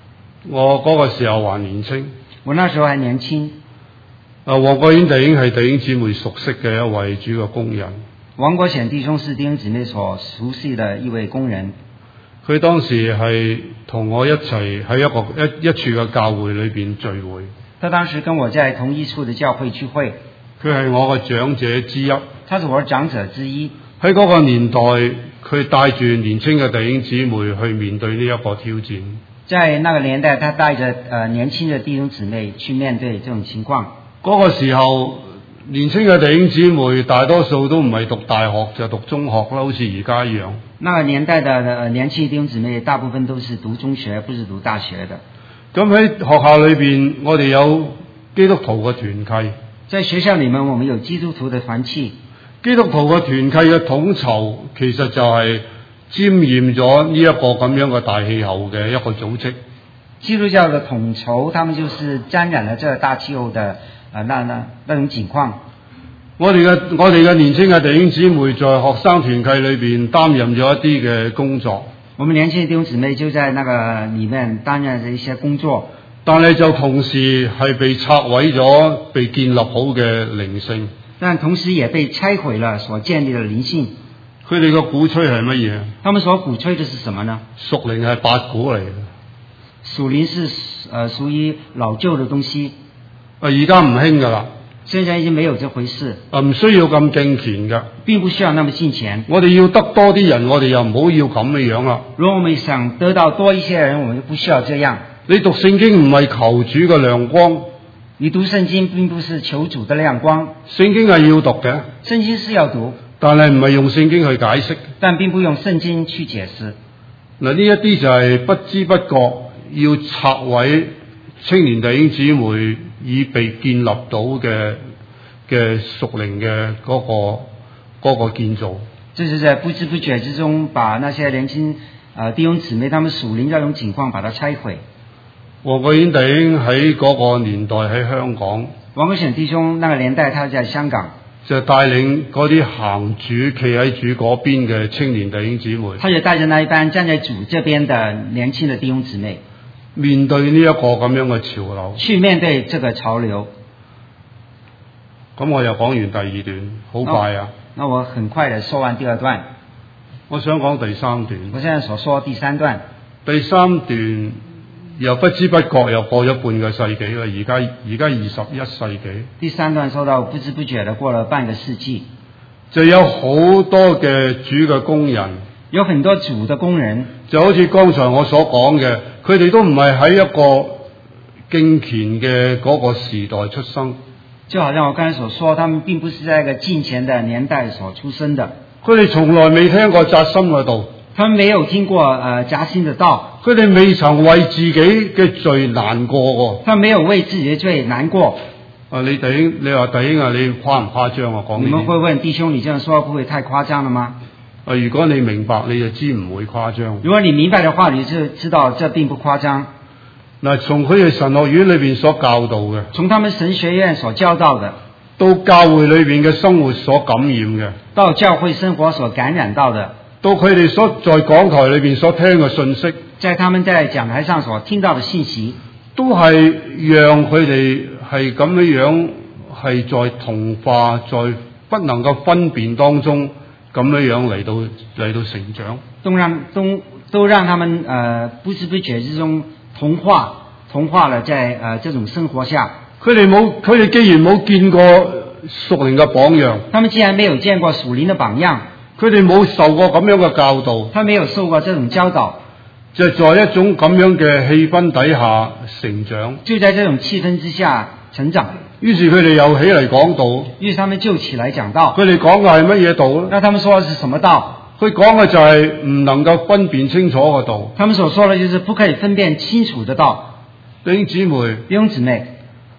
我嗰個時候還年青。 我那時候還年輕。 啊，黃國顯弟兄係弟兄姊妹熟悉嘅一位主嘅工人。 王國顯弟兄是弟兄姊妹所熟悉的一位工人。 佢當時係同我一齊喺一個一一處嘅教會裏邊聚會。 他當時跟我在同一處的教會聚會。 佢係我嘅長者之一。 他是我的長者之一。 喺嗰個年代，佢帶住年輕嘅弟兄姊妹去面對呢一個挑戰。 在那個年代，他帶着呃年輕的弟兄姊妹去面對這種情況。 嗰個時候，年輕嘅弟兄姊妹大多數都唔係讀大學，就讀中學啦，好似而家一樣。 那個年代的呃年輕弟兄姊妹大部分都是讀中學，不是讀大學的。 咁喺學校裏邊，我哋有基督徒嘅團契。 在學校裏面，我們有基督徒的團契。 基督徒嘅團契嘅統籌，其實就係沾染咗呢一個咁樣嘅大氣候嘅一個組織。 基督教的統籌，他們就是沾染了這個大氣候的呃那那那種情況。 我哋嘅我哋嘅年輕嘅弟兄姊妹在學生團契裏邊擔任咗一啲嘅工作。 我們年輕的弟兄姊妹就在那個裏面擔任着一些工作， 但係就同時係被拆毀咗、被建立好嘅靈性。 但同時也被拆毀了所建立的靈性。 佢哋嘅鼓吹係乜嘢？ 他們所鼓吹的是什麼呢？ 屬靈係八股嚟嘅。 屬靈是呃屬於老舊的東西。 啊，而家唔興噶啦。 現在已經沒有這回事。 啊，唔需要咁敬虔噶。 並不需要那麼敬虔。 我哋要得多啲人，我哋又唔好要咁嘅樣啦。 如果我們想得到多一些人，我們就不需要這樣。 你讀聖經唔係求主嘅亮光。 你讀聖經並不是求主的亮光。 聖經係要讀嘅。 聖經是要讀， 但係唔係用聖經去解釋。 但並不用聖經去解釋。 嗱，呢一啲就係不知不覺要拆毀青年弟兄姊妹已被建立到嘅嘅屬靈嘅嗰個嗰個建造。 這是在不知不覺之中，把那些年輕呃弟兄姊妹他們屬靈這種情況把它拆毀。 黃國顯弟兄喺嗰個年代喺香港。 黃國顯弟兄那個年代，他在香港， 就帶領嗰啲行主企喺主嗰邊嘅青年弟兄姊妹。 他就帶着那一班站在主這邊的年輕的弟兄姊妹， 面對呢一個咁樣嘅潮流， 去面對這個潮流。 咁我又講完第二段，好快啊！ 那我很快地說完第二段。 我想講第三段。 我現在所說第三段。 第三段又不知不覺又過咗半個世紀啦，而家而家二十一世紀。 第三段說到不知不覺地過了半個世紀， 就有好多嘅主嘅工人， 有很多主的工人， 就好似剛才我所講嘅，佢哋都唔係喺一個敬虔嘅嗰個時代出生。 就好像我剛才所說，他們並不是在一個敬虔的年代所出生的。 佢哋從來未聽過扎心嘅道， 他們沒有聽過呃扎心的道， 佢哋未曾為自己嘅罪難過過。 他們沒有為自己的罪難過。 啊，你弟兄，你話弟兄啊，你誇唔誇張啊？講你們會問弟兄，你這樣說不會太誇張了嗎？ 啊，如果你明白，你就知唔會誇張。 如果你明白的話，你就知道這並不誇張。 嗱，從佢哋神學院裏邊所教導嘅， 從他們神學院所教導的， 到教會裏邊嘅生活所感染嘅， 到教會生活所感染到的， 到佢哋所在講台裏邊所聽嘅信息， 在他們在講台上所聽到的信息， 都係讓佢哋係咁樣樣，係在同化，在不能夠分辨當中咁樣樣嚟到嚟到成長， 都讓都都讓他們呃不知不覺之中同化同化了在呃這種生活下。 佢哋冇，佢哋既然冇見過屬靈嘅榜樣， 他們既然沒有見過屬靈的榜樣， 佢哋冇受過咁樣嘅教導， 他沒有受過這種教導， 就在一種咁樣嘅氣氛底下成長， 就在這種氣氛之下成長。 於是佢哋又起嚟講道， 於是他們就起來講道。 佢哋講嘅係乜嘢道咧？ 那他們說的是什麼道？ 佢講嘅就係唔能夠分辨清楚嘅道。 他們所說的就是不可以分辨清楚的道。 弟兄姊妹， 弟兄姊妹，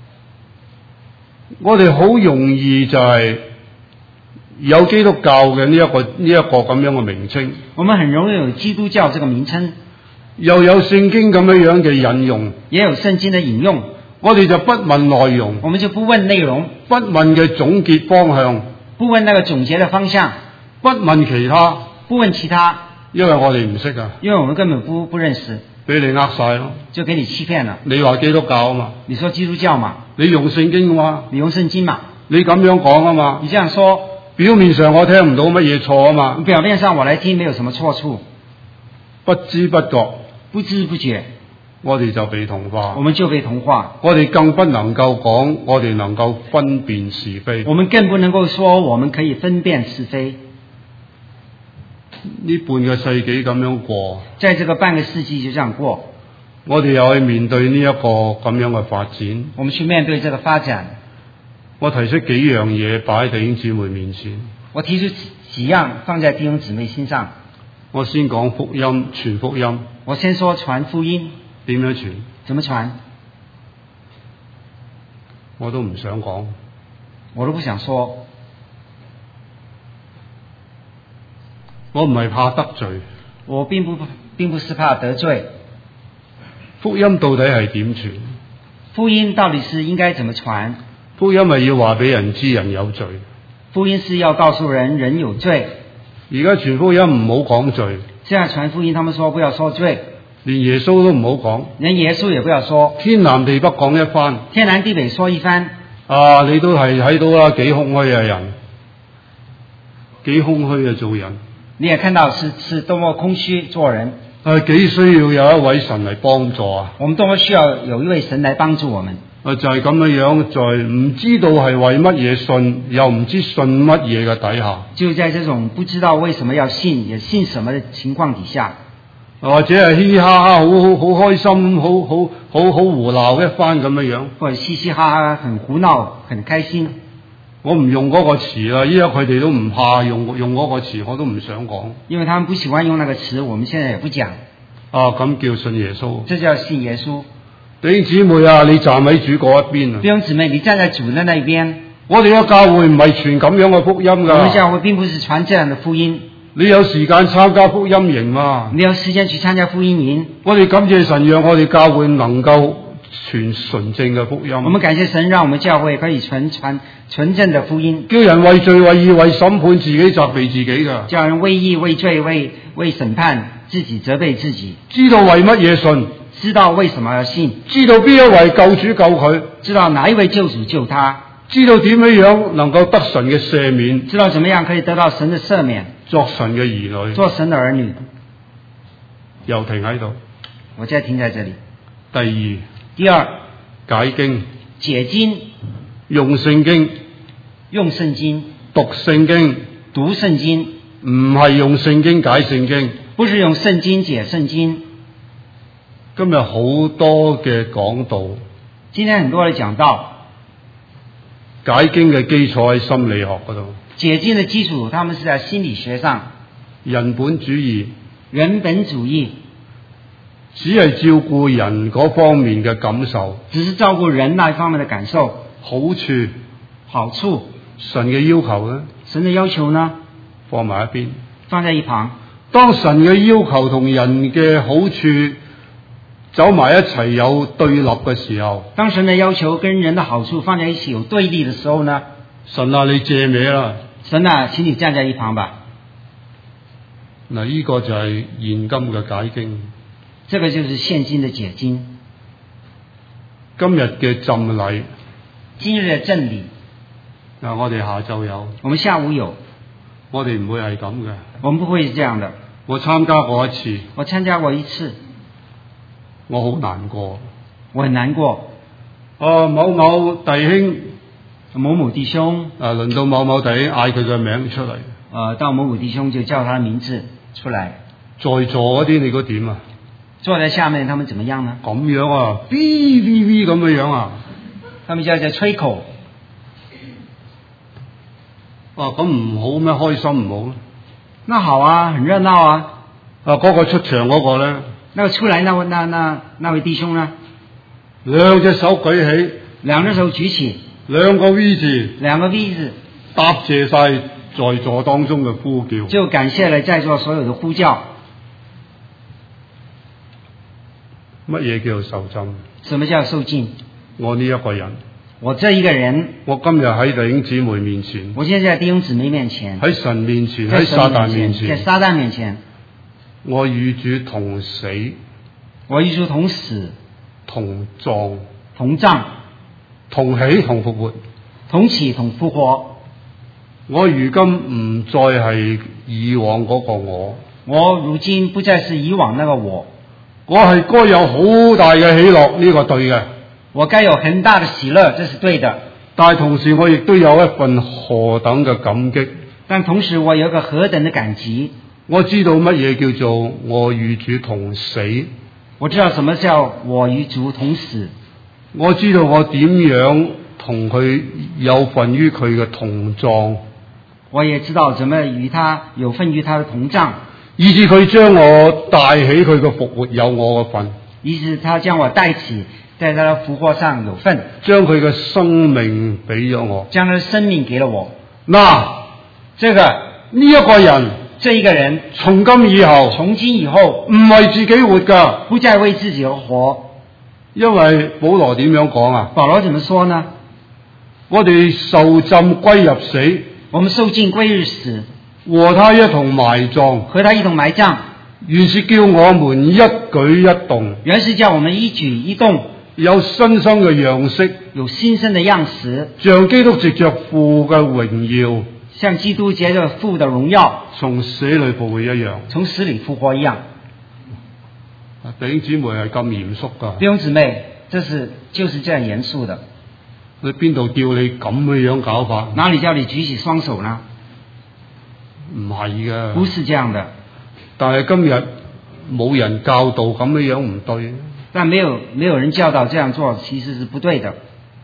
我哋好容易就係有基督教嘅呢一個呢一個咁樣嘅名稱， 我們很容易有基督教這個名稱， 又有聖經咁樣樣嘅引用， 也有聖經的引用， 我哋就不問內容， 我們就不問內容， 不問嘅總結方向， 不問那個總結的方向， 不問其他， 不問其他， 因為我哋唔識啊， 因為我們根本不不認識。 俾你呃晒咯。 就給你欺騙了。 你話基督教啊嘛， 你說基督教嘛， 你用聖經嘛， 你用聖經嘛， 你咁樣講啊嘛， 你這樣說， 表面上我聽唔到乜嘢錯啊嘛， 表面上我來聽沒有什麼錯處， 不知不覺， 不知不覺， 我哋就被同化， 我們就被同化。 我哋更不能夠講，我哋能夠分辨是非。 我們更不能夠說我們可以分辨是非。 呢半個世紀咁樣過， 在這個半個世紀就這樣過， 我哋又去面對呢一個咁樣嘅發展。 我們去面對這個發展。 我提出幾樣嘢擺喺弟兄姊妹面前。 我提出幾樣放在弟兄姊妹心上。 我先講福音，傳福音。 我先說傳福音。 點樣傳？ 怎麼傳？ 我都唔想講。 我都不想說。 我唔係怕得罪。 我並不並不是怕得罪。 福音到底係點傳？ 福音到底是應該怎麼傳？ 福音係要話俾人知人有罪。 福音是要告訴人人有罪。 而家傳福音唔好講罪。 現在傳福音，他們說不要說罪， 連耶穌都唔好講， 連耶穌也不要說， 天南地北講一番， 天南地北說一番。 啊，你都係睇到啦，幾空虛啊人，幾空虛啊做人。 你也看到是是多麼空虛做人。 啊，幾需要有一位神嚟幫助啊！ 我們多麼需要有一位神來幫助我們。 啊，就係咁樣樣，在唔知道係為乜嘢信，又唔知信乜嘢嘅底下， 就在這種不知道為什麼要信，也信什麼的情況底下， 或者係嘻嘻哈哈，好好好開心，好好好好胡鬧一番咁樣樣， 或者嘻嘻哈哈，很胡鬧，很開心。 我唔用嗰個詞啦，依家佢哋都唔怕用用嗰個詞，我都唔想講。 因為他們不喜歡用那個詞，我們現在也不講。 啊，咁叫信耶穌。 這叫信耶穌。 弟兄姊妹啊，你站喺主嗰一邊啊！ 弟兄姊妹，你站在主的那一邊。 我哋嘅教會唔係傳咁樣嘅福音㗎。 我們教會並不是傳這樣的福音。 你有時間參加福音營嘛？ 你有時間去參加福音營。 我哋感謝神，讓我哋教會能夠傳純正嘅福音。 我們感謝神，讓我們教會可以傳傳純正的福音。 叫人為罪、為義、為審判自己責備自己㗎。 叫人為義、為罪、為為審判自己責備自己。 知道為乜嘢信？ 知道為什麼要信？ 知道邊一位救主救佢？ 知道哪一位救主救他？ 知道點樣樣能夠得神嘅赦免？ 知道怎麼樣可以得到神的赦免？ 作神嘅兒女？ 做神的兒女？ 又停喺度。 我再停在這裡。 第二。 第二。 解經。 解經。 用聖經。 用聖經。 讀聖經。 讀聖經。 唔係用聖經解聖經。 不是用聖經解聖經。 今日好多嘅講道， 今天很多人講道， 解經嘅基礎喺心理學嗰度。 解經嘅基礎，他們是在心理學上。 人本主義， 人本主義， 只係照顧人嗰方面嘅感受， 只是照顧人那一方面嘅感受。 好處， 好處， 神嘅要求呢？ 神嘅要求呢？ 放埋一邊， 放在一旁。 當神嘅要求同人嘅好處走埋一齊有對立嘅時候， 當神的要求跟人的好處放在一起有對立的時候呢？ 神啊，你借名啦！ 神啊，請你站在一旁吧。 嗱，呢個就係現今嘅解經。 這個就是現今的解經。 今日嘅浸禮， 今日嘅真理。 嗱，我哋下晝有， 我們下午有， 我哋唔會係咁嘅。 我們不會是這樣的。 我參加過一次， 我參加過一次。 我好難過， 我很難過。 哦，某某弟兄， 某某弟兄， 啊，輪到某某弟兄嗌佢嘅名出嚟。 呃，到某某弟兄就叫他的名字出來。 在座嗰啲你覺得點啊？ 坐在下面，他們怎麼樣呢？ 咁樣啊，V V V 咁嘅樣啊？ 他們叫做吹口。 哇，咁唔好咩？開心唔好咩？ 那好啊，很熱鬧啊。 啊，嗰個出場嗰個咧？ 那個出來那位那那那位弟兄呢？ 兩隻手舉起， 兩隻手舉起， 兩個 V 字， 兩個 V 字， 答謝晒在座當中嘅呼叫， 就感謝了在座所有的呼叫。 乜嘢叫做受浸？ 什麼叫受浸？ 我呢一個人， 我這一個人， 我今日喺弟兄姊妹面前， 我現在在弟兄姊妹面前， 喺神面前，喺撒旦面前， 在撒旦面前， 我與主同死， 我與主同死、 同葬、 同葬、 同起、同復活。 同起同復活。 我如今唔再係以往嗰個我， 我如今不再是以往那個我， 我係該有好大嘅喜樂，呢個對嘅。 我該有很大的喜樂，這是對的。 但係同時我亦都有一份何等嘅感激。 但同時我有一個何等的感激。 我知道乜嘢叫做我與主同死， 我知道什麼叫我與主同死。 我知道我點樣同佢有份於佢嘅同葬。 我也知道怎麼與他有份於他的同葬， 以致佢將我帶起佢嘅復活有我嘅份， 以致他將我帶起，在他的復活上有份， 將佢嘅生命俾咗我， 將他的生命給了我。 嗱， 這個呢一個人， 這一個人從今以後， 從今以後唔為自己活噶， 不再為自己而活。 因為保羅點樣講啊？ 保羅怎麼說呢？ 我哋受浸歸入死， 我們受浸歸入死， 和他一同埋葬， 和他一同埋葬， 原是叫我們一舉一動， 原是叫我們一舉一動有新生嘅樣式， 有新生的樣式， 像基督藉着父嘅榮耀， 像基督藉着父的榮耀， 從死裏復活一樣， 從死裏復活一樣。 弟兄姊妹係咁嚴肅噶， 弟兄姊妹，這是就是這樣嚴肅的。 你邊度叫你咁嘅樣搞法？ 哪裏叫你舉起雙手呢？ 唔係嘅， 不是這樣的。 但係今日冇人教導咁嘅樣唔對。 但沒有沒有人教導這樣做，其實是不對的。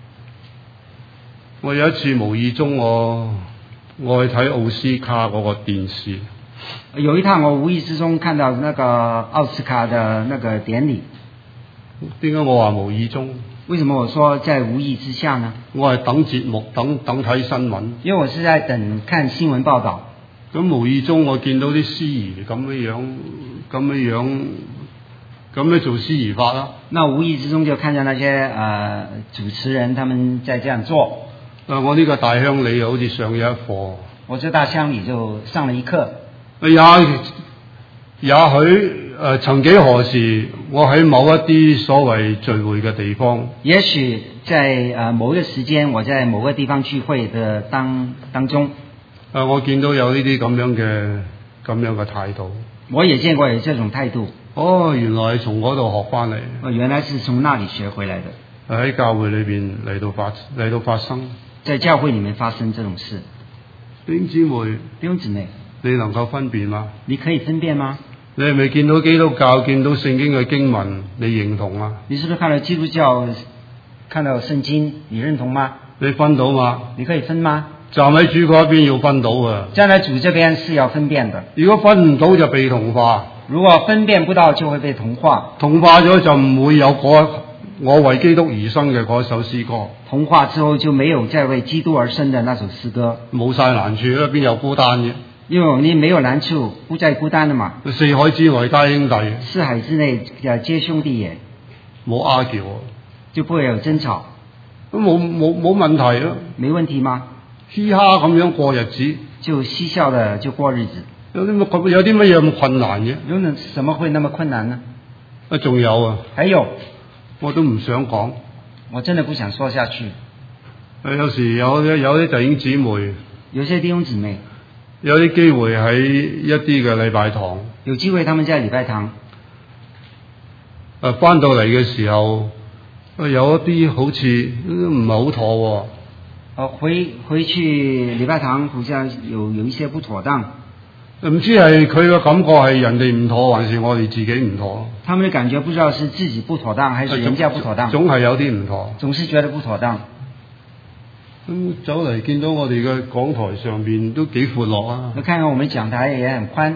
我有一次無意中我我去睇奧斯卡嗰個電視， 有一趟我無意之中看到那個奧斯卡的那個典禮。 點解我話無意中？ 為什麼我說在無意之下呢？ 我係等節目，等等睇新聞。 因為我是在等看新聞報道。 咁無意中我見到啲司儀咁樣樣，咁樣樣，咁樣做司儀法啦。 那無意之中就看見那些呃主持人他們在這樣做。 啊！我呢個大鄉里好似上咗一課。 我這大鄉里就上了一課。 也也許誒、呃，曾幾何時，我喺某一啲所謂聚會嘅地方， 也許在誒、呃、某一個時間，我在某個地方聚會的當當中，誒、 呃，我見到有呢啲咁樣嘅咁樣嘅態度。 我也見過有這種態度。 哦，原來係從嗰度學翻嚟。 哦，原來是從那裡學回來的。 喺教會裏邊嚟到發嚟到發生， 在教會裡面發生這種事。 弟兄姊妹， 弟兄姊妹， 你能夠分辨嗎？ 你可以分辨嗎？ 你係咪見到基督教、見到聖經嘅經文，你認同啊？ 你是不是看到基督教、看到聖經，你認同嗎？ 你分到嗎？ 你可以分嗎？ 站喺主嗰邊要分到啊！ 站在主這邊是要分辨的。 如果分唔到就被同化。 如果分辨不到就會被同化。 同化咗就唔會有嗰我為基督而生嘅嗰首詩歌。 同化之後就沒有再為基督而生的那首詩歌。冇晒難處啦，邊有孤單嘅？ 因為你沒有難處，不再孤單的嘛。 四海之內皆兄弟。 四海之內皆兄弟也。 冇拗撬， 就不會有爭吵。 都冇冇冇問題咯。 沒問題嗎？ 嘻哈咁樣過日子， 就嬉笑的就過日子。 有啲乜有啲乜嘢咁困難嘅？ 有能什麼會那麼困難呢？ 啊，仲有啊， 還有， 我都唔想講。 我真的不想說下去。 誒，有時有啲有啲弟兄姊妹， 有些弟兄姊妹， 有啲機會喺一啲嘅禮拜堂， 有機會他們在禮拜堂， 誒翻到嚟嘅時候，有一啲好似唔係好妥喎。 呃，回回去禮拜堂好像有有一些不妥當， 唔知係佢嘅感覺係人哋唔妥，還是我哋自己唔妥？ 他們的感覺不知道是自己不妥當，還是人家不妥當， 總係有啲唔妥， 總是覺得不妥當。 咁走嚟見到我哋嘅講台上面都幾闊落啊！ 你看看我們講台也很寬，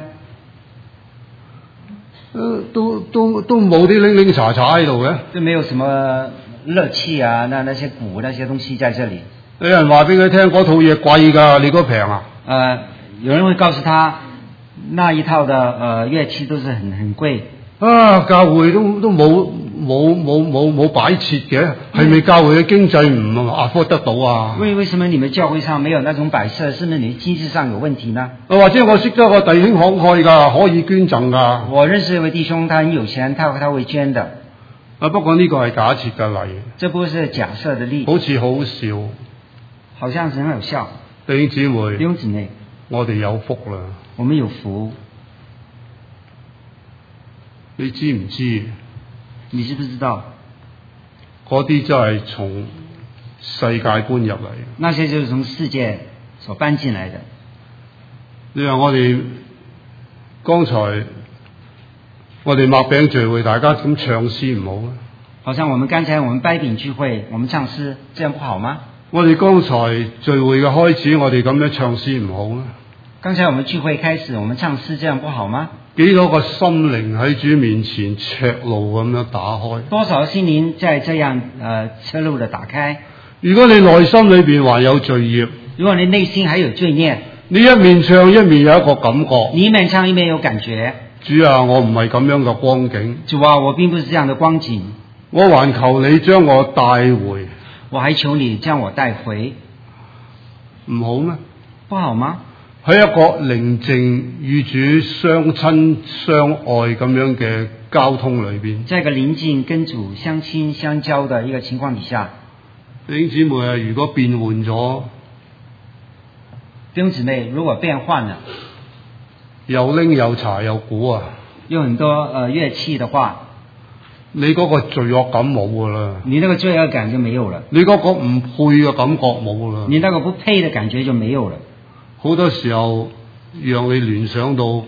呃、都都都冇啲拎拎查查喺度嘅， 就沒有什麼樂器啊，那那些鼓那些東西在這裡。 有人話俾佢聽嗰套嘢貴㗎，你嗰平啊？ 呃，有人會告訴他，那一套的呃樂器都是很很貴。 啊，教會都都冇冇冇冇冇擺設嘅？係咪教會嘅經濟唔壓迫得到啊？ 為為什麼你們教會上沒有那種擺設？是不是你經濟上有問題呢？ 或者我識得個弟兄慷慨㗎，可以捐贈㗎。 我認識一位弟兄，他很有錢，他他會捐的。 啊，不過呢個係假設嘅例， 這不是假設的例， 好似好笑， 好像是很有效。 弟兄姊妹， 弟兄姊妹， 我哋有福啦！ 我們有福。 你知唔知？ 你知不知道？ 嗰啲真係從世界搬入嚟。 那些就是從世界所搬進來的。 你話我哋剛才我哋擘餅聚會，大家咁唱詩唔好咩？ 好像我們剛才我們掰餅聚會，我們唱詩，這樣不好嗎？ 我哋剛才聚會嘅開始，我哋咁樣唱詩唔好咩？ 剛才我們聚會開始，我們唱詩，這樣不好嗎？ 幾多個心靈喺主面前赤露咁樣打開？ 多少心靈在這樣呃赤露的打開？ 如果你內心裏邊還有罪孽， 如果你內心還有罪孽， 你一面唱一面有一個感覺， 你一面唱一面有感覺。 主啊，我唔係咁樣嘅光景。 主啊，我並不是這樣的光景。 我還求你將我帶回。 我還求你將我帶回。 唔好咩？ 不好嗎？ 喺一個寧靜與主相親相愛咁樣嘅交通裏邊， 在一個寧靜跟主相親相交的一個情況底下， 弟兄姊妹啊，如果變換咗， 弟兄姊妹如果變換了， 又拎又查又鼓啊， 有很多呃樂器的話， 你嗰個罪惡感冇噶啦， 你那個罪惡感就沒有了， 你嗰個唔配嘅感覺冇啦， 你那個不配的感覺就沒有了。 好多時候讓你聯想到，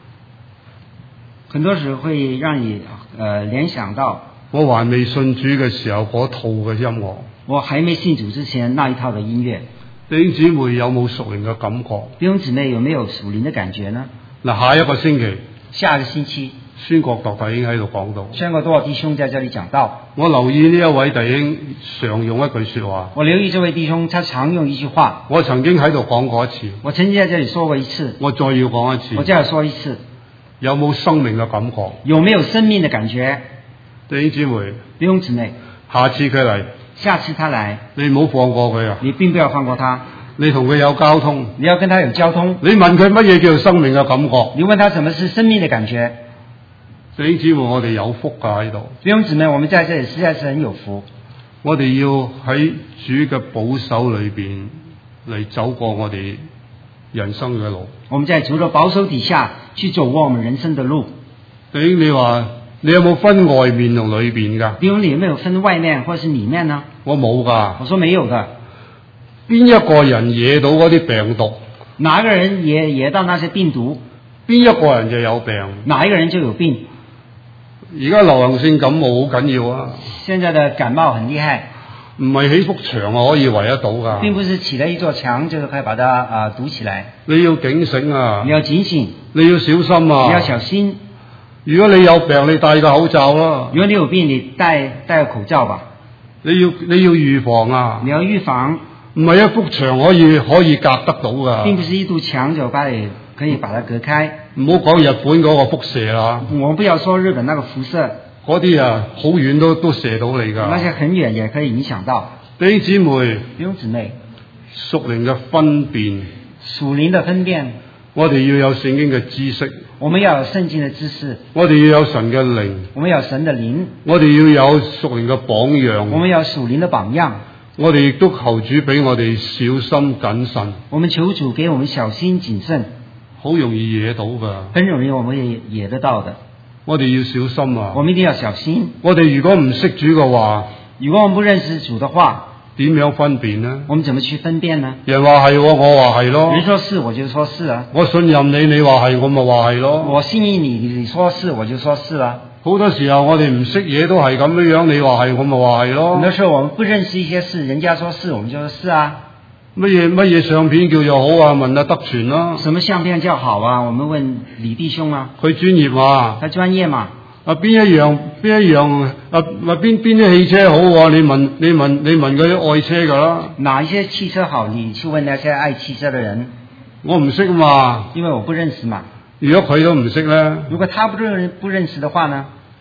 很多時候會讓你呃聯想到我還未信主嘅時候嗰套嘅音樂， 我還沒信主之前那一套嘅音樂。 弟兄姊妹有冇屬靈嘅感覺？ 弟兄姊妹有沒有屬靈的感覺呢？ 嗱，下一個星期， 下個星期， 宣國鐸弟兄喺度講到， 宣國鐸弟兄在這裡講到， 我留意呢一位弟兄常用一句說話， 我留意這位弟兄，他常用一句話， 我曾經喺度講過一次， 我曾經在這裡說過一次， 我再要講一次， 我再要說一次， 有冇生命嘅感覺？ 有沒有生命的感覺？ 弟兄姊妹， 弟兄姊妹， 下次佢嚟， 下次他來， 你唔好放過佢啊！ 你並不要放過他， 你同佢有交通， 你要跟他有交通， 你問佢乜嘢叫做生命嘅感覺？ 你問他什麼是生命的感覺？ 弟兄姊妹，我哋有福㗎喺度。 弟兄姊妹，我們在這裡實在是很有福。 我哋要喺主嘅保守裏邊嚟走過我哋人生嘅路。 我們在主的保守底下去走過我們人生的路。 弟兄，你話你有冇分外面同裏邊㗎？ 弟兄，你有沒有分外面或是裡面呢？ 我冇㗎。 我說沒有的。 邊一個人惹到嗰啲病毒？ 哪個人惹惹到那些病毒？ 邊一個人就有病？ 哪一個人就有病？ 而家流行性感冒好緊要啊！ 現在的感冒很厲害， 唔係起幅牆啊可以圍得到㗎。 並不是起了一座牆就可以把它啊、呃、堵起來。 你要警醒啊！ 你要警醒， 你要小心啊！ 你要小心。 如果你有病，你戴個口罩啦。 如果你有病，你戴戴個口罩吧。 你要你要預防啊！ 你要預防， 唔係一幅牆可以可以隔得到㗎。 並不是一堵牆就把你可以把它隔開。 唔好講日本嗰個輻射啦。 我們不要說日本那個輻射， 嗰啲啊好遠都都射到你㗎。 那些很遠也可以影響到。 弟兄姊妹， 弟兄姊妹， 屬靈嘅分辨， 屬靈的分辨， 我哋要有聖經嘅知識， 我們要有聖經的知識， 我哋要有神嘅靈， 我們要有神的靈， 我哋要有屬靈嘅榜樣， 我們要有屬靈的榜樣。 我哋亦都求主俾我哋小心謹慎。 我們求主給我們小心謹慎， 好容易惹到㗎， 很容易我們也惹得到的。 我哋要小心啊！ 我們一定要小心。 我哋如果唔識主嘅話， 如果我們不認識主的話， 點樣分辨呢？ 我們怎麼去分辨呢？ 人話係，我話係咯。 人說是，我就說是啊。 我信任你，你話係，我咪話係咯。 我信任你，你說是，我就說是啊。 好多時候我哋唔識嘢都係咁樣樣，你話係，我咪話係咯。 很多時候我們不認識一些事，人家說是，我們就說是啊。 乜嘢乜嘢相片叫做好啊？問阿德全啦。 什麼相片叫好啊？我們問李弟兄啊。 佢專業啊。 他專業嘛。 啊邊一樣邊一樣啊啊邊邊啲汽車好啊？你問你問你問嗰啲愛車㗎啦。 哪一些汽車好？你去問那些愛汽車的人。 我唔識嘛。 因為我不認識嘛。 如果佢都唔識咧， 如果他不認不認識的話呢？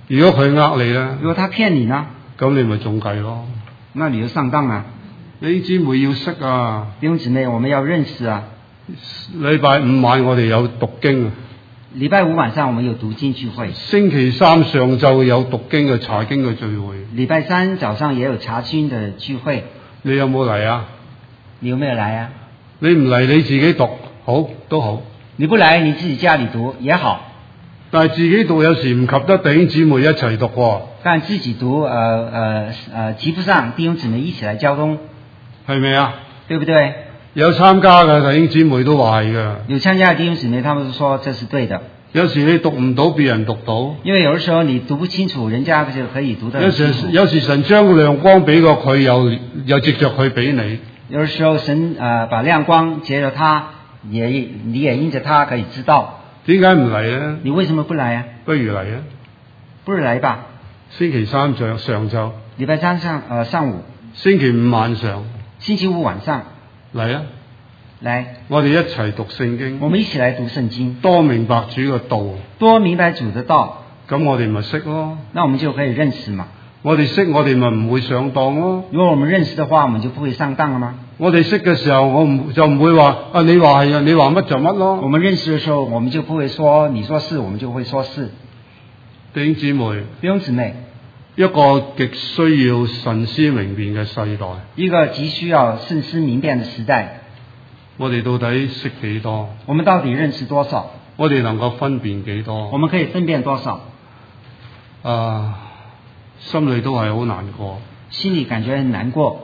如果佢呃你咧， 如果他騙你呢， 咁你咪中計咯。 那你就上當啦。 你姊妹要識啊！ 弟兄姊妹，我們要認識啊。 禮拜五晚我哋有讀經啊， 禮拜五晚上我們有讀經聚會， 星期三上晝有讀經嘅查經嘅聚會。 禮拜三早上也有查經的聚會。 你有冇嚟啊？ 你有沒有來啊？ 你唔嚟你自己讀好都好， 你不來你自己家裏讀也好， 但係自己讀有時唔及得弟兄姊妹一齊讀喎。 但自己讀，呃呃呃，及不上弟兄姊妹一起來交通， 係咪啊？ 對不對？ 有參加嘅弟兄姊妹都話係嘅。 有參加的弟兄姊妹，他們說這是對的。 有時你讀唔到，別人讀到。 因為有的時候你讀不清楚，人家就可以讀得有很清楚。 時有時神將亮光俾過佢，又又藉着佢俾你。 有的時候神呃把亮光藉着他，也你也因着他可以知道。 點解唔嚟咧？ 你為什麼不來啊？ 不如嚟啊！ 不如來吧。 星期三上上晝， 禮拜三上呃上午， 星期五晚上， 星期五晚上嚟啊！ 來， 我哋一齊讀聖經， 我們一起來讀聖經， 多明白主嘅道， 多明白主的道， 咁我哋咪識咯。 那我們就可以認識嘛。 我哋識，我哋咪唔會上當咯。 如果我們認識的話，我們就不會上當了嗎？ 我哋識嘅時候，我唔就唔會話啊，你話係啊，你話乜就乜咯。 我們認識的時候，我們就不會說你說是，我們就會說是。 弟兄姊妹， 弟兄姊妹， 一個極需要神思明辨嘅世代， 一個極需要慎思明辨的時代， 我哋到底識幾多？ 我們到底認識多少？ 我哋能夠分辨幾多？ 我們可以分辨多少？ 啊，心裏都係好難過， 心裏感覺很難過。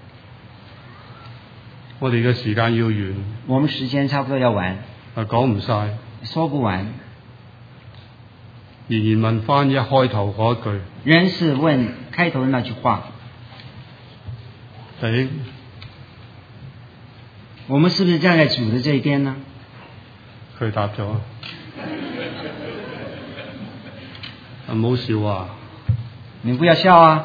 我哋嘅時間要完， 我們時間差不多要完， 啊講唔晒， 說不完。 仍然問翻一開頭嗰一句， 仍是問開頭的那句話， 弟兄， 我們是不是站在主的這一邊呢？ 佢答咗，唔好笑啊！ 你不要笑啊！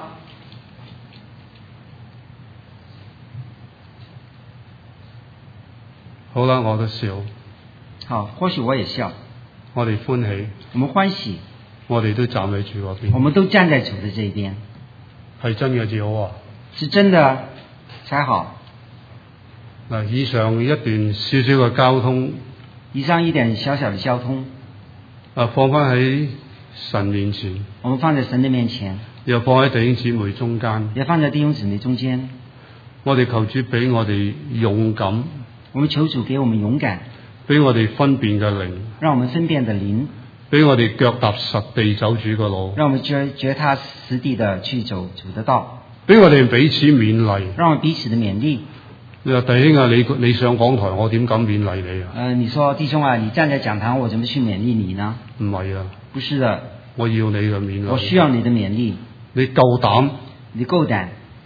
好啦，我都笑。 好，或許我也笑。 我哋歡喜， 我們歡喜， 我哋都站喺主嗰邊。 我們都站在主的這一邊， 係真嘅至好啊！ 是真的才好。 嗱，以上一段少少嘅交通， 以上一點小小的交通， 啊，放翻喺神面前， 我們放在神的面前， 又放喺弟兄姊妹中間， 也放在弟兄姊妹中間。 我哋求主俾我哋勇敢， 我們求主給我們勇敢， 俾我哋分辨嘅靈， 讓我們分辨的靈， 俾我哋腳踏實地走主嘅路， 讓我們腳腳踏實地的去走主的道， 俾我哋彼此勉勵， 讓我們彼此的勉勵。 你話弟兄啊，你你上講台，我點敢勉勵你啊？ 呃，你說弟兄啊，你站在講堂，我怎麼去勉勵你呢？ 唔係啊， 不是的， 我要你嘅勉勵， 我需要你的勉勵。 你夠膽， 你夠膽。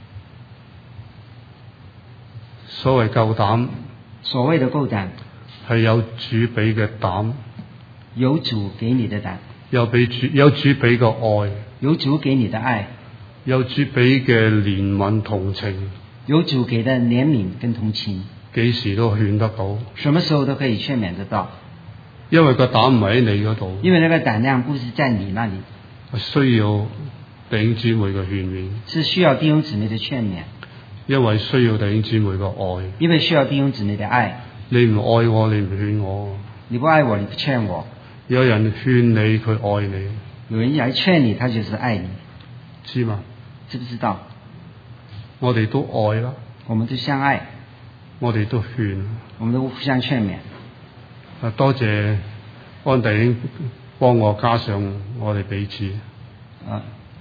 所謂夠膽， 所謂的夠膽， 係有主俾嘅膽， 有主給你的膽， 有俾主有主俾個愛， 有主給你的愛， 有主俾嘅憐憫同情， 有主給的憐憫跟同情， 幾時都勸得到， 什麼時候都可以勸勉得到。 因為個膽唔係喺你嗰度， 因為那個膽量不是在你那裡， 需要弟兄姊妹嘅勸勉， 是需要弟兄姊妹的勸勉， 因為需要弟兄姊妹嘅愛， 因為需要弟兄姊妹的愛。 你唔愛我，你唔勸我， 你不愛我，你不勸我， 有人勸你，佢愛你， 有人來勸你，他就是愛你， 知嘛？ 知不知道？ 我哋都愛啦， 我們都相愛， 我哋都勸， 我們都互相勸勉。 啊，多謝安弟兄幫我加上我哋彼此。 啊，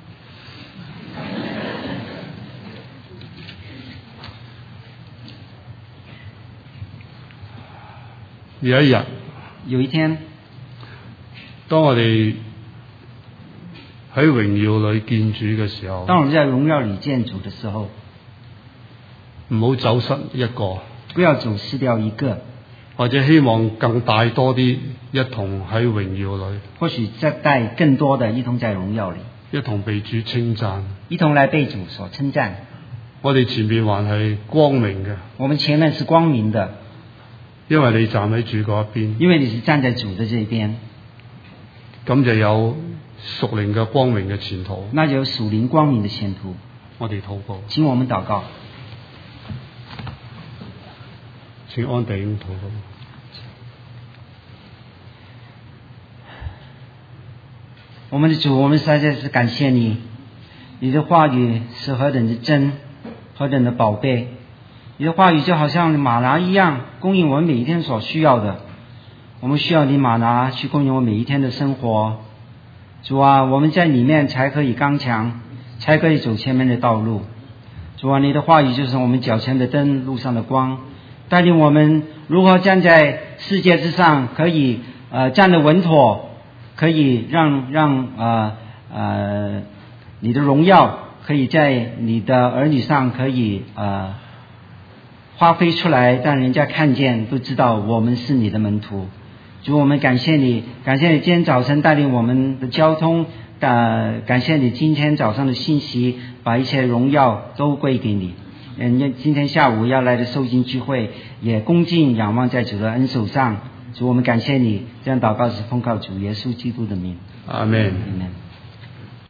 有一日， 有一天， 當我哋喺榮耀裏見主嘅時候， 當我們在榮耀裏見主的時候， 唔好走失一個， 不要走失掉一個， 或者希望更大多啲一同喺榮耀裏， 或許再帶更多的一同在榮耀裏， 一同被主稱讚， 一同來被主所稱讚。 我哋前面還係光明嘅， 我們前面是光明的， 因為你站喺主嗰一邊， 因為你是站在主的這一邊， 咁就有屬靈嘅光明嘅前途。 那就有屬靈光明的前途。 我哋禱告， 請我們禱告。 請安定禱告。 我們的主，我們實在是感謝你，你的話語是何等的真，何等的寶貝。你的話語就好像嗎哪一樣，供應我們每一天所需要的。我們需要你嗎哪去供應我們每一天的生活。主啊，我們在裏面才可以剛強，才可以走前面的道路。主啊，你的話語就是我們腳前的燈，路上的光，帶領我們如何站在世界之上，可以呃站得穩妥，可以讓讓呃呃你的榮耀可以在你的兒女上可以呃發揮出來，讓人家看見都知道我們是你的門徒。主，我們感謝你，感謝你今天早晨帶領我們的交通，呃，感謝你今天早上的信息，把一切榮耀都歸給你。嗯，今天下午要來的受浸聚會，也恭敬仰望在主的恩手上。主，我們感謝你，這樣禱告是奉靠主耶穌基督的名。 阿們。 阿們。